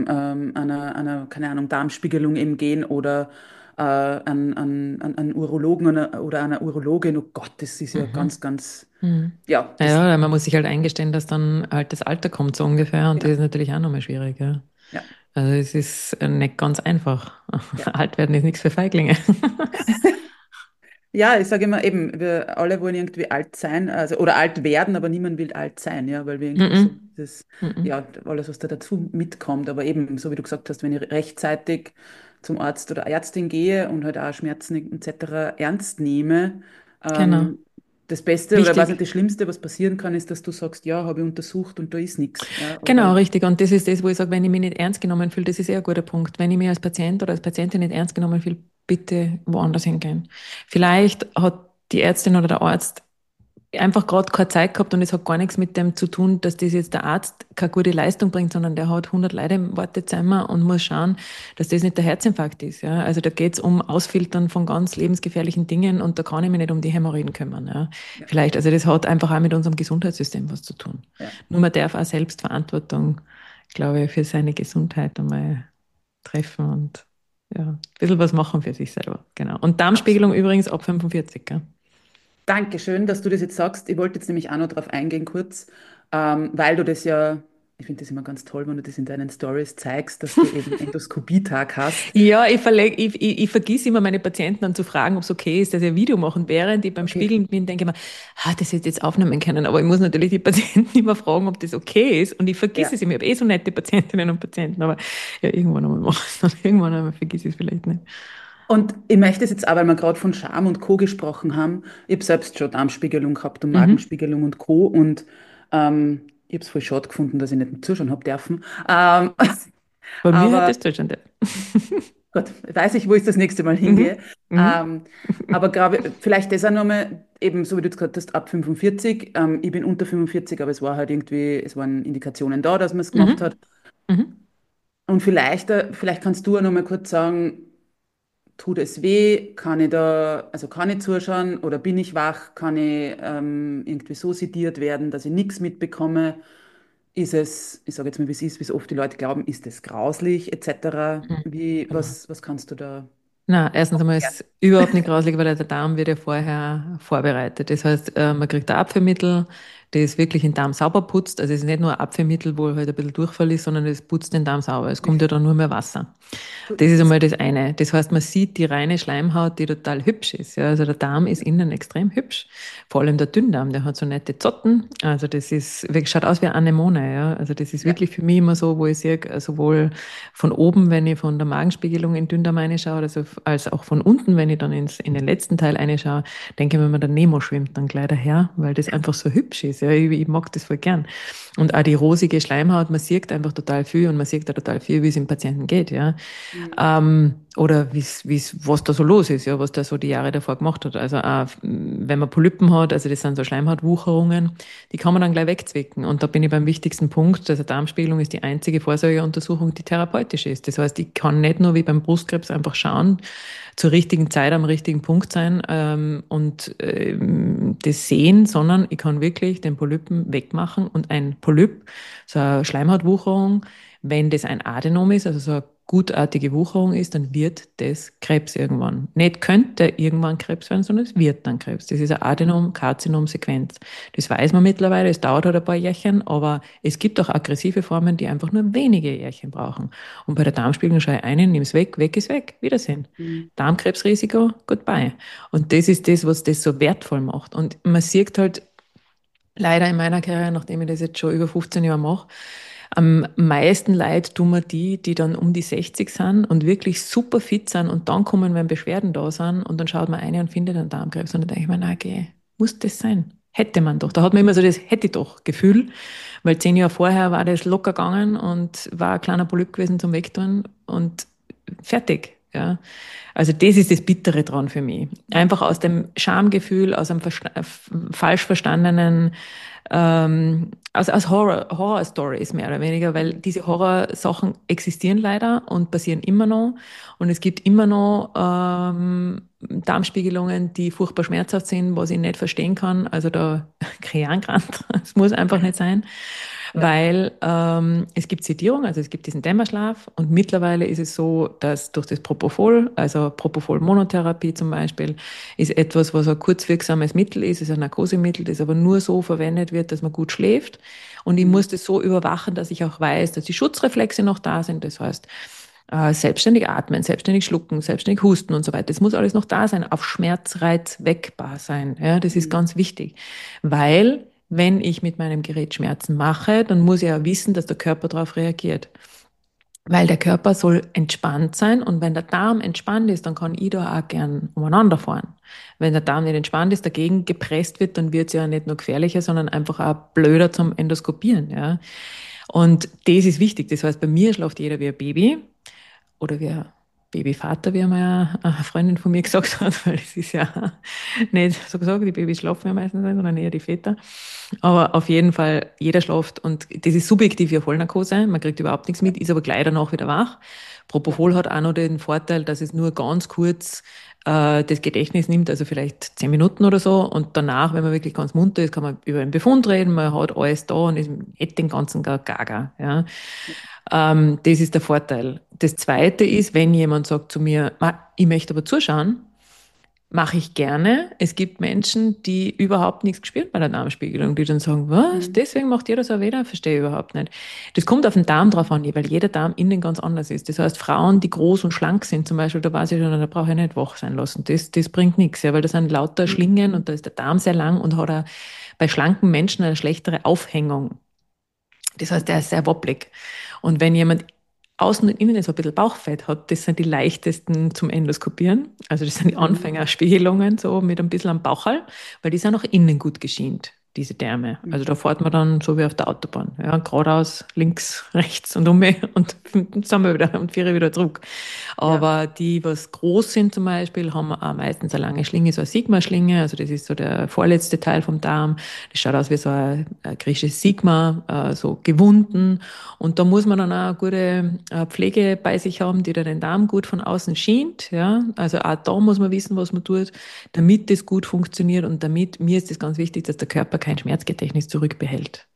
keine Ahnung, Darmspiegelung eben gehen oder an einen Urologen oder einer Urologin. Oh Gott, das ist ja Mhm. ganz, ganz, Mhm. ja, das, Naja, man muss sich halt eingestehen, dass dann halt das Alter kommt, so ungefähr, und das genau, ist natürlich auch nochmal schwierig, ja. ja, Also es ist nicht ganz einfach. ja. Alt werden ist nichts für Feiglinge. Ja, ich sage immer eben, wir alle wollen irgendwie alt sein, also oder alt werden, aber niemand will alt sein, ja, weil wir irgendwie so Mhm. das, Mhm. ja, alles, was da dazu mitkommt. Aber eben, so wie du gesagt hast, wenn ich rechtzeitig zum Arzt oder Ärztin gehe und halt auch Schmerzen etc. ernst nehme, Genau. ähm, das Beste oder was nicht Wichtig. das Schlimmste, was passieren kann, ist, dass du sagst, ja, habe ich untersucht und da ist nichts. Ja, Genau, oder richtig. Und das ist das, wo ich sage, wenn ich mich nicht ernst genommen fühle, das ist eher ein guter Punkt. Wenn ich mich als Patient oder als Patientin nicht ernst genommen fühle, bitte woanders hingehen. Vielleicht hat die Ärztin oder der Arzt einfach gerade keine Zeit gehabt und es hat gar nichts mit dem zu tun, dass das jetzt der Arzt keine gute Leistung bringt, sondern der hat 100 Leute im Wartezimmer und muss schauen, dass das nicht der Herzinfarkt ist. Ja? Also da geht's um Ausfiltern von ganz lebensgefährlichen Dingen und da kann ich mich nicht um die Hämorrhoiden kümmern. Ja? ja, Vielleicht, also das hat einfach auch mit unserem Gesundheitssystem was zu tun. ja, Nur man darf auch Selbstverantwortung, glaube ich, für seine Gesundheit einmal treffen und ja, ein bisschen was machen für sich selber. Genau. Und Darmspiegelung absolut. übrigens ab 45, gell? Dankeschön, dass du das jetzt sagst. Ich wollte jetzt nämlich auch noch drauf eingehen kurz, weil du das ja, ich finde das immer ganz toll, wenn du das in deinen Stories zeigst, dass du eben Endoskopietag hast. Ja, ich vergiss immer meine Patienten dann zu fragen, ob es okay ist, dass ich ein Video machen, während ich beim Okay, Spiegeln bin, denke ich mir, das hätte ich jetzt aufnehmen können, aber ich muss natürlich die Patienten immer fragen, ob das okay ist und ich vergiss ja. es immer. Ich habe eh so nette Patientinnen und Patienten, aber ja, irgendwann einmal mache ich es dann, irgendwann einmal vergiss ich es vielleicht nicht. Und ich möchte es jetzt auch, weil wir gerade von Scham und Co. gesprochen haben. Ich habe selbst schon Darmspiegelung gehabt und Mhm. Magenspiegelung und Co. Und ich habe es voll schade gefunden, dass ich nicht zuschauen habe dürfen. Bei mir hätte Aber es Zustand. Gut, weiß ich, wo ich das nächste Mal hingehe. Mhm. Mhm. Ähm, aber glaube, vielleicht das auch nochmal, eben so wie du jetzt gesagt hast, ab 45. Ich bin unter 45, aber es war halt irgendwie, es waren Indikationen da, dass man es gemacht hat. Mhm. Mhm. Und vielleicht, vielleicht kannst du auch nochmal kurz sagen, tut es weh? Kann ich da, also kann ich zuschauen oder bin ich wach? Kann ich irgendwie so sediert werden, dass ich nichts mitbekomme? ist es, ich sage jetzt mal, wie es ist, wie es oft die Leute glauben, ist es grauslich etc. Mhm. Genau. Was kannst du da Na, erstens einmal aufklären? ist es überhaupt nicht grauslich, weil der Darm wird ja vorher vorbereitet. Das heißt, man kriegt ein Abführmittel, das wirklich den Darm sauber putzt. Also es ist nicht nur ein Abführmittel, wo halt ein bisschen Durchfall ist, sondern es putzt den Darm sauber. Es kommt ja dann nur mehr Wasser. Du, Das ist einmal das eine. Das heißt, man sieht die reine Schleimhaut, die total hübsch ist. Ja, also der Darm ist innen extrem hübsch. Vor allem der Dünndarm, der hat so nette Zotten. Also das ist, schaut aus wie eine Anemone. Ja, also das ist ja. wirklich für mich immer so, wo ich sehe, sowohl von oben, wenn ich von der Magenspiegelung in den Dünndarm reinschaue, also, als auch von unten, wenn ich dann in den letzten Teil reinschaue, denke ich mir, wenn man der Nemo schwimmt dann gleich daher, weil das einfach so hübsch ist. Ja, ich mag das voll gern. Und auch die rosige Schleimhaut, man sieht einfach total viel und man sieht da total viel, wie es dem Patienten geht. Ja. Mhm. Oder was da so los ist, ja, was der so die Jahre davor gemacht hat. Also auch, wenn man Polypen hat, also das sind so Schleimhautwucherungen, die kann man dann gleich wegzwicken. Und da bin ich beim wichtigsten Punkt, also Darmspiegelung ist die einzige Vorsorgeuntersuchung, die therapeutisch ist. Das heißt, ich kann nicht nur wie beim Brustkrebs einfach schauen, zur richtigen Zeit am richtigen Punkt sein und das sehen, sondern ich kann wirklich den Polypen wegmachen und ein Polyp, so eine Schleimhautwucherung, wenn das ein Adenom ist, also so eine gutartige Wucherung ist, dann wird das Krebs irgendwann. Nicht könnte irgendwann Krebs werden, sondern es wird dann Krebs. Das ist eine Adenom-Karzinom-Sequenz. Das weiß man mittlerweile, es dauert halt ein paar Jährchen, aber es gibt auch aggressive Formen, die einfach nur wenige Jährchen brauchen. Und bei der Darmspiegelung schaue ich ein, nimm es weg ist weg, Wiedersehen. Mhm. Darmkrebsrisiko, goodbye. Und das ist das, was das so wertvoll macht. Und man sieht halt leider in meiner Karriere, nachdem ich das jetzt schon über 15 Jahre mache, am meisten leid tun mir die dann um die 60 sind und wirklich super fit sind und dann kommen, wenn Beschwerden da sind und dann schaut man eine und findet einen Darmkrebs und dann denke ich mir, na, okay, muss das sein? Hätte man doch. Da hat man immer so das hätte ich doch Gefühl, weil 10 Jahre vorher war das locker gegangen und war ein kleiner Polyp gewesen zum Wegtun und fertig. Ja. Also das ist das Bittere dran für mich. Einfach aus dem Schamgefühl, aus einem falsch verstandenen aus Horror-Stories mehr oder weniger, weil diese Horrorsachen existieren leider und passieren immer noch. Und es gibt immer noch Darmspiegelungen, die furchtbar schmerzhaft sind, was ich nicht verstehen kann. Also da kriege ich Angrant. Es muss einfach nicht sein. Ja. Weil es gibt Sedierung, also es gibt diesen Dämmerschlaf und mittlerweile ist es so, dass durch das Propofol, also Propofol-Monotherapie zum Beispiel, ist etwas, was ein kurzwirksames Mittel ist ein Narkosemittel, das aber nur so verwendet wird, dass man gut schläft. Und ich Mhm. muss das so überwachen, dass ich auch weiß, dass die Schutzreflexe noch da sind. Das heißt, selbstständig atmen, selbstständig schlucken, selbstständig husten und so weiter. Das muss alles noch da sein, auf Schmerzreiz wegbar sein. Ja, das ist Mhm. ganz wichtig, weil wenn ich mit meinem Gerät Schmerzen mache, dann muss ich ja wissen, dass der Körper darauf reagiert. Weil der Körper soll entspannt sein und wenn der Darm entspannt ist, dann kann ich da auch gern umeinander fahren. Wenn der Darm nicht entspannt ist, dagegen gepresst wird, dann wird es ja nicht nur gefährlicher, sondern einfach auch blöder zum Endoskopieren. Ja. Und das ist wichtig. Das heißt, bei mir schläft jeder wie ein Baby oder wie ein Babyvater, wie einmal eine Freundin von mir gesagt hat, weil das ist ja nicht so gesagt, die Babys schlafen ja meistens nicht, sondern eher die Väter. Aber auf jeden Fall, jeder schlaft und das ist subjektiv ja Vollnarkose, man kriegt überhaupt nichts mit, ist aber gleich danach wieder wach. Ja. Propofol hat auch noch den Vorteil, dass es nur ganz kurz das Gedächtnis nimmt, also vielleicht 10 Minuten oder so. Und danach, wenn man wirklich ganz munter ist, kann man über einen Befund reden, man hat alles da und ist, hat den ganzen Gaga. Ja. Das ist der Vorteil. Das Zweite ist, wenn jemand sagt zu mir, ich möchte aber zuschauen, mache ich gerne. Es gibt Menschen, die überhaupt nichts gespürt bei der Darmspiegelung, die dann sagen, was, Mhm. deswegen macht ihr das auch wieder? Verstehe ich überhaupt nicht. Das kommt auf den Darm drauf an, weil jeder Darm innen ganz anders ist. Das heißt, Frauen, die groß und schlank sind, zum Beispiel, da weiß ich schon, da brauche ich nicht wach sein lassen. Das bringt nichts, ja, weil das sind lauter Mhm. Schlingen und da ist der Darm sehr lang und hat auch bei schlanken Menschen eine schlechtere Aufhängung. Das heißt, der ist sehr wobblig. Und wenn jemand außen und innen so ein bisschen Bauchfett hat, das sind die leichtesten zum Endoskopieren. Also das sind die Mhm. Anfängerspiegelungen, so mit ein bisschen am Bauchhall, weil die sind auch innen gut geschient, diese Därme. Also da Mhm. fährt man dann so wie auf der Autobahn. Ja, geradeaus, links, rechts und um und sind wir wieder und fahre wieder zurück. Ja. Aber die, was groß sind zum Beispiel, haben auch meistens eine lange Schlinge, so eine Sigma-Schlinge. Also das ist so der vorletzte Teil vom Darm. Das schaut aus wie so ein griechisches Sigma, so gewunden. Und da muss man dann auch eine gute Pflege bei sich haben, die da den Darm gut von außen schient. Ja, also auch da muss man wissen, was man tut, damit das gut funktioniert und damit, mir ist es ganz wichtig, dass der Körper kein Schmerzgedächtnis zurückbehält.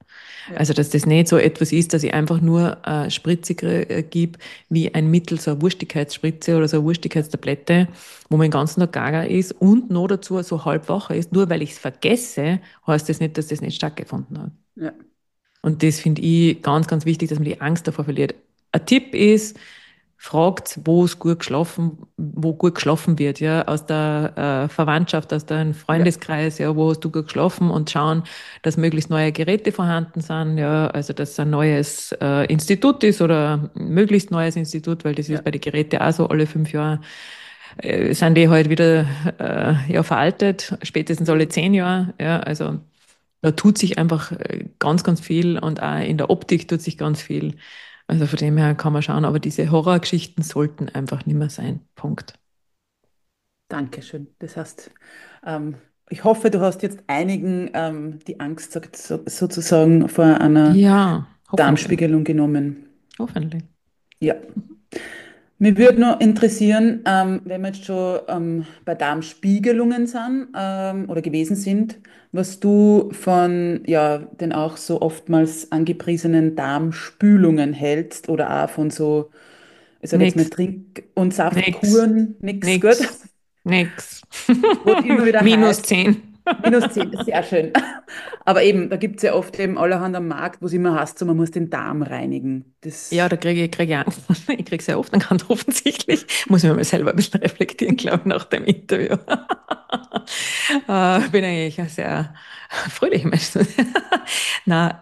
Ja, Also, dass das nicht so etwas ist, dass ich einfach nur Spritze gebe, wie ein Mittel, so eine Wurstigkeitsspritze oder so eine Wurstigkeitstablette, wo man den ganzen Tag gaga ist und noch dazu so halb wach ist. Nur weil ich es vergesse, heißt das nicht, dass das nicht stattgefunden hat. ja, Und das finde ich ganz, ganz wichtig, dass man die Angst davor verliert. Ein Tipp ist, fragt, wo gut geschlafen wird, ja, aus der Verwandtschaft, aus deinem ja, Freundeskreis, ja, wo hast du gut geschlafen und schauen, dass möglichst neue Geräte vorhanden sind, ja, also dass ein neues Institut ist oder ein möglichst neues Institut, weil das ist ja. bei den Geräten auch so, alle 5 Jahre sind die halt wieder ja, veraltet, spätestens alle Mhm. 10 Jahre, ja, also da tut sich einfach ganz, ganz viel und auch in der Optik tut sich ganz viel. Also von dem her kann man schauen, aber diese Horrorgeschichten sollten einfach nicht mehr sein. Punkt. Dankeschön. Das heißt, ähm, ich hoffe, du hast jetzt einigen die Angst sozusagen vor einer Ja, hoffentlich. Darmspiegelung genommen. Hoffentlich. Ja. Mir würde noch interessieren, wenn wir jetzt schon bei Darmspiegelungen sind oder gewesen sind, was du von ja, den auch so oftmals angepriesenen Darmspülungen hältst oder auch von so, ich sage jetzt mal Nix, Trink- und nix, Saftkuren, nix gut, nix, nix. wo es immer wieder Minus heißt, 10. -10, sehr schön. Aber eben, da gibt es ja oft eben allerhand am Markt, wo es immer heißt, so, man muss den Darm reinigen. Ja, Das, da kriege ich Angst. Ich kriege sehr oft, dann ganz offensichtlich. Muss ich mir mal selber ein bisschen reflektieren, glaube ich, nach dem Interview. Bin eigentlich ein sehr fröhlicher Mensch. Na,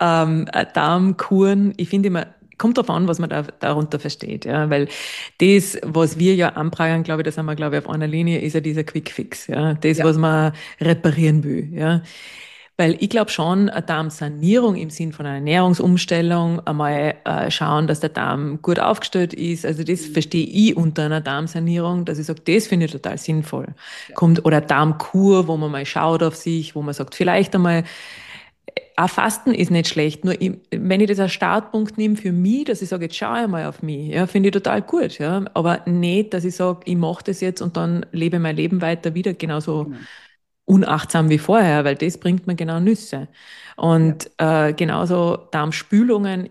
Darmkuren, ich finde immer, kommt darauf an, was man da, darunter versteht, ja, weil das, was wir ja anprangern, glaube ich, das haben wir, glaube ich, auf einer Linie, ist ja dieser Quick Fix, ja, das, ja, was man reparieren will, ja. Weil ich glaube schon, eine Darmsanierung im Sinn von einer Ernährungsumstellung, einmal schauen, dass der Darm gut aufgestellt ist. Also das mhm, verstehe ich unter einer Darmsanierung, dass ich sage, das finde ich total sinnvoll. ja, Kommt, oder Darmkur, wo man mal schaut auf sich, wo man sagt, vielleicht einmal, auch Fasten ist nicht schlecht. Nur wenn ich das als Startpunkt nehme für mich, dass ich sage, jetzt schaue ich mal auf mich, ja, finde ich total gut, ja. Aber nicht, dass ich sage, ich mache das jetzt und dann lebe mein Leben weiter wieder genauso genau, unachtsam wie vorher, weil das bringt mir genau Nüsse. ja, Und genauso Darmspülungen,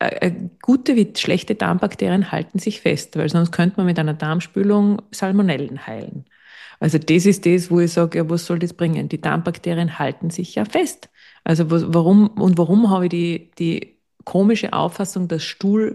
gute wie schlechte Darmbakterien halten sich fest, weil sonst könnte man mit einer Darmspülung Salmonellen heilen. Also das ist das, wo ich sage, ja, was soll das bringen? Die Darmbakterien halten sich ja fest. Also warum habe ich die komische Auffassung, dass Stuhl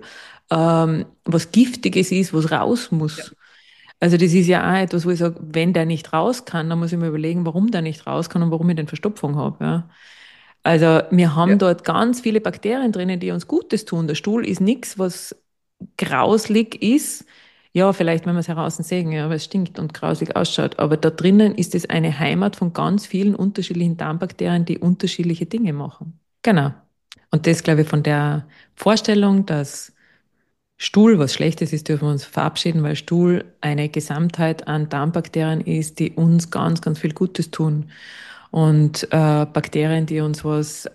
was Giftiges ist, was raus ja, muss? Also das ist ja auch etwas, wo ich sage, wenn der nicht raus kann, dann muss ich mir überlegen, warum der nicht raus kann und warum ich den Verstopfung habe. Ja. Also wir haben ja, dort ganz viele Bakterien drinnen, die uns Gutes tun. Der Stuhl ist nichts, was grauslig ist. Ja, vielleicht, wenn wir es heraus sägen, ja, weil es stinkt und grauslig ausschaut. Aber da drinnen ist es eine Heimat von ganz vielen unterschiedlichen Darmbakterien, die unterschiedliche Dinge machen. Genau. Und das, glaube ich, von der Vorstellung, dass Stuhl was Schlechtes ist, dürfen wir uns verabschieden, weil Stuhl eine Gesamtheit an Darmbakterien ist, die uns ganz, ganz viel Gutes tun. Und Bakterien, die uns was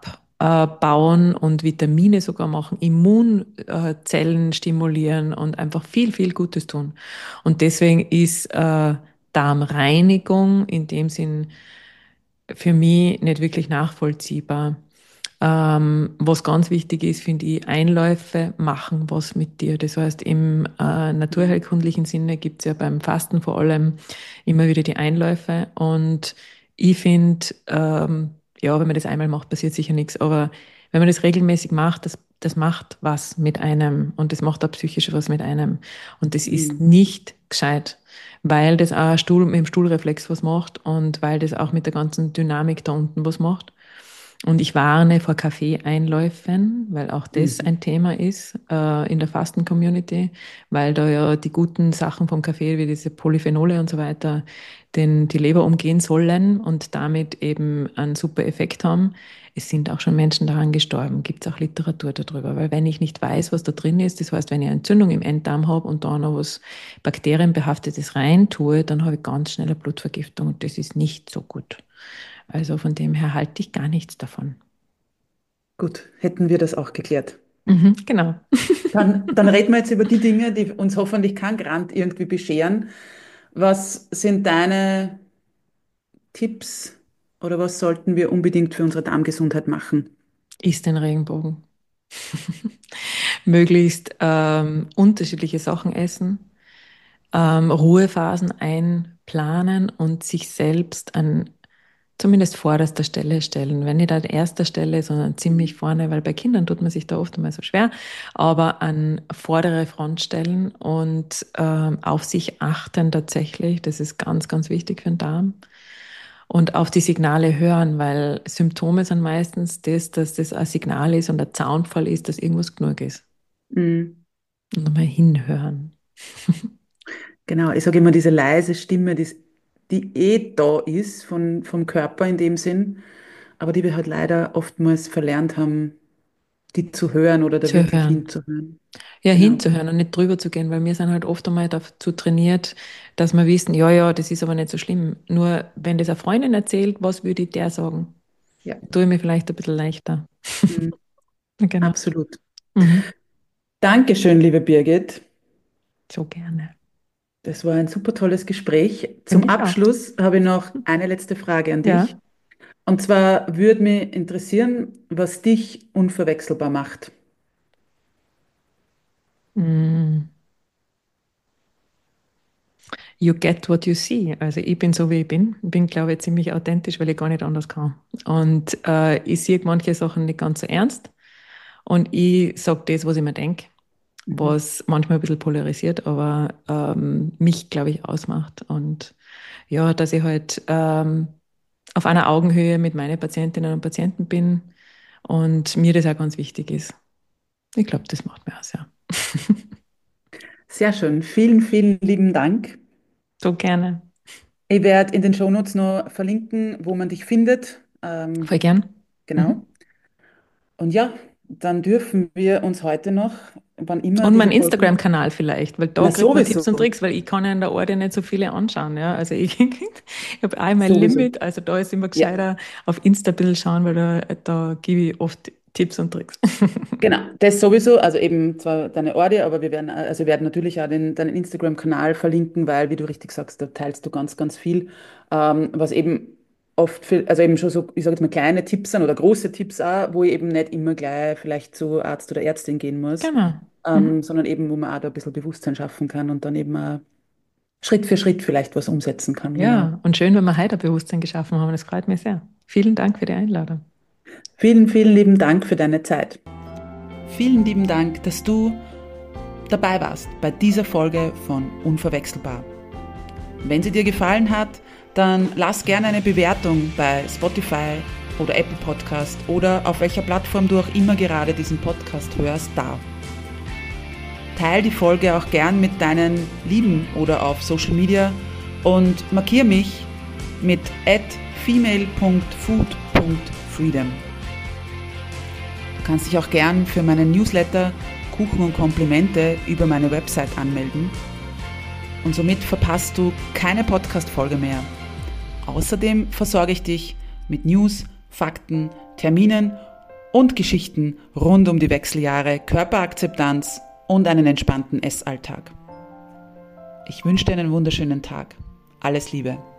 abbauen und Vitamine sogar machen, Immunzellen stimulieren und einfach viel, viel Gutes tun. Und deswegen ist Darmreinigung in dem Sinn für mich nicht wirklich nachvollziehbar. Was ganz wichtig ist, finde ich, Einläufe machen was mit dir. Das heißt, im mhm, naturheilkundlichen Sinne gibt es ja beim Fasten vor allem immer wieder die Einläufe. Und ich finde, ja, wenn man das einmal macht, passiert sicher nichts. Aber wenn man das regelmäßig macht, das macht was mit einem und das macht auch psychisch was mit einem. Und das ist mhm, nicht gescheit, weil das auch mit dem Stuhlreflex was macht und weil das auch mit der ganzen Dynamik da unten was macht. Und ich warne vor Kaffeeeinläufen, weil auch das mhm, ein Thema ist in der Fasten-Community, weil da ja die guten Sachen vom Kaffee, wie diese Polyphenole und so weiter, die Leber umgehen sollen und damit eben einen super Effekt haben. Es sind auch schon Menschen daran gestorben, gibt es auch Literatur darüber, weil wenn ich nicht weiß, was da drin ist, das heißt, wenn ich eine Entzündung im Enddarm habe und da noch was Bakterienbehaftetes rein tue, dann habe ich ganz schnell eine Blutvergiftung und das ist nicht so gut. Also von dem her halte ich gar nichts davon. gut, hätten wir das auch geklärt. Genau. Dann reden wir jetzt über die Dinge, die uns hoffentlich kein Grant irgendwie bescheren. Was sind deine Tipps oder was sollten wir unbedingt für unsere Darmgesundheit machen? Iss den Regenbogen. Möglichst unterschiedliche Sachen essen, Ruhephasen einplanen und sich selbst an zumindest vorderster Stelle stellen. Wenn nicht an erster Stelle, sondern ziemlich vorne, weil bei Kindern tut man sich da oft einmal so schwer, aber an vordere Front stellen und auf sich achten tatsächlich. Das ist ganz, ganz wichtig für den Darm. Und auf die Signale hören, weil Symptome sind meistens das, dass das ein Signal ist und ein Zaunpfahl ist, dass irgendwas genug ist. Mhm. Und nochmal hinhören. Genau, ich sage immer, diese leise Stimme, die da ist vom Körper in dem Sinn, aber die wir halt leider oftmals verlernt haben, die zu hören oder da Zu wirklich hören. hinzuhören. Ja, Genau. hinzuhören und nicht drüber zu gehen, weil wir sind halt oft einmal dazu trainiert, dass wir wissen, ja, ja, das ist aber nicht so schlimm. Nur wenn das eine Freundin erzählt, was würde ich der sagen? Ja, Tue ich mir vielleicht ein bisschen leichter. mhm. Genau. Absolut. Mhm. Dankeschön, liebe Birgit. So gerne. Das war ein super tolles Gespräch. Zum Finde ich auch. Abschluss habe ich noch eine letzte Frage an dich. Ja. Und zwar würde mich interessieren, was dich unverwechselbar macht. Mm. You get what you see. Also ich bin so, wie ich bin. Ich bin, glaube ich, ziemlich authentisch, weil ich gar nicht anders kann. Und ich sehe manche Sachen nicht ganz so ernst. Und ich sage das, was ich mir denke, Mhm. was manchmal ein bisschen polarisiert, aber mich, glaube ich, ausmacht. Und ja, dass ich halt auf einer Augenhöhe mit meinen Patientinnen und Patienten bin und mir das auch ganz wichtig ist. Ich glaube, das macht mir aus, ja. Sehr schön. Vielen, vielen lieben Dank. So gerne. Ich werde in den Shownotes noch verlinken, wo man dich findet. Voll gern. Genau. Mhm. Und ja, dann dürfen wir uns heute noch, wann immer Und mein diese Folge. Instagram-Kanal vielleicht, weil da Na kriegt man sowieso, Tipps und Tricks, weil ich kann ja in der Orte nicht so viele anschauen. Ja? Also ich habe einmal sowieso. Limit, also da ist immer Ja, gescheiter auf Insta ein bisschen schauen, weil da gebe ich oft Tipps und Tricks. genau. Das sowieso. Also eben zwar deine Orte, aber wir werden natürlich auch deinen Instagram-Kanal verlinken, weil, wie du richtig sagst, da teilst du ganz, ganz viel, was eben oft, also eben schon so, ich sage jetzt mal kleine Tipps sind oder große Tipps auch, wo ich eben nicht immer gleich vielleicht zu Arzt oder Ärztin gehen muss, Genau. Mhm. sondern eben, wo man auch da ein bisschen Bewusstsein schaffen kann und dann eben auch Schritt für Schritt vielleicht was umsetzen kann. Genau. Ja, und schön, wenn wir heute ein Bewusstsein geschaffen haben. Das freut mich sehr. Vielen Dank für die Einladung. Vielen, vielen lieben Dank für deine Zeit. Vielen lieben Dank, dass du dabei warst bei dieser Folge von Unverwechselbar. Wenn sie dir gefallen hat, dann lass gerne eine Bewertung bei Spotify oder Apple Podcast oder auf welcher Plattform du auch immer gerade diesen Podcast hörst, da. Teil die Folge auch gern mit deinen Lieben oder auf Social Media und markier mich mit @female.food.freedom. Du kannst dich auch gern für meinen Newsletter Kuchen und Komplimente über meine Website anmelden und somit verpasst du keine Podcast-Folge mehr. Außerdem versorge ich dich mit News, Fakten, Terminen und Geschichten rund um die Wechseljahre, Körperakzeptanz und einen entspannten Essalltag. Ich wünsche dir einen wunderschönen Tag. Alles Liebe.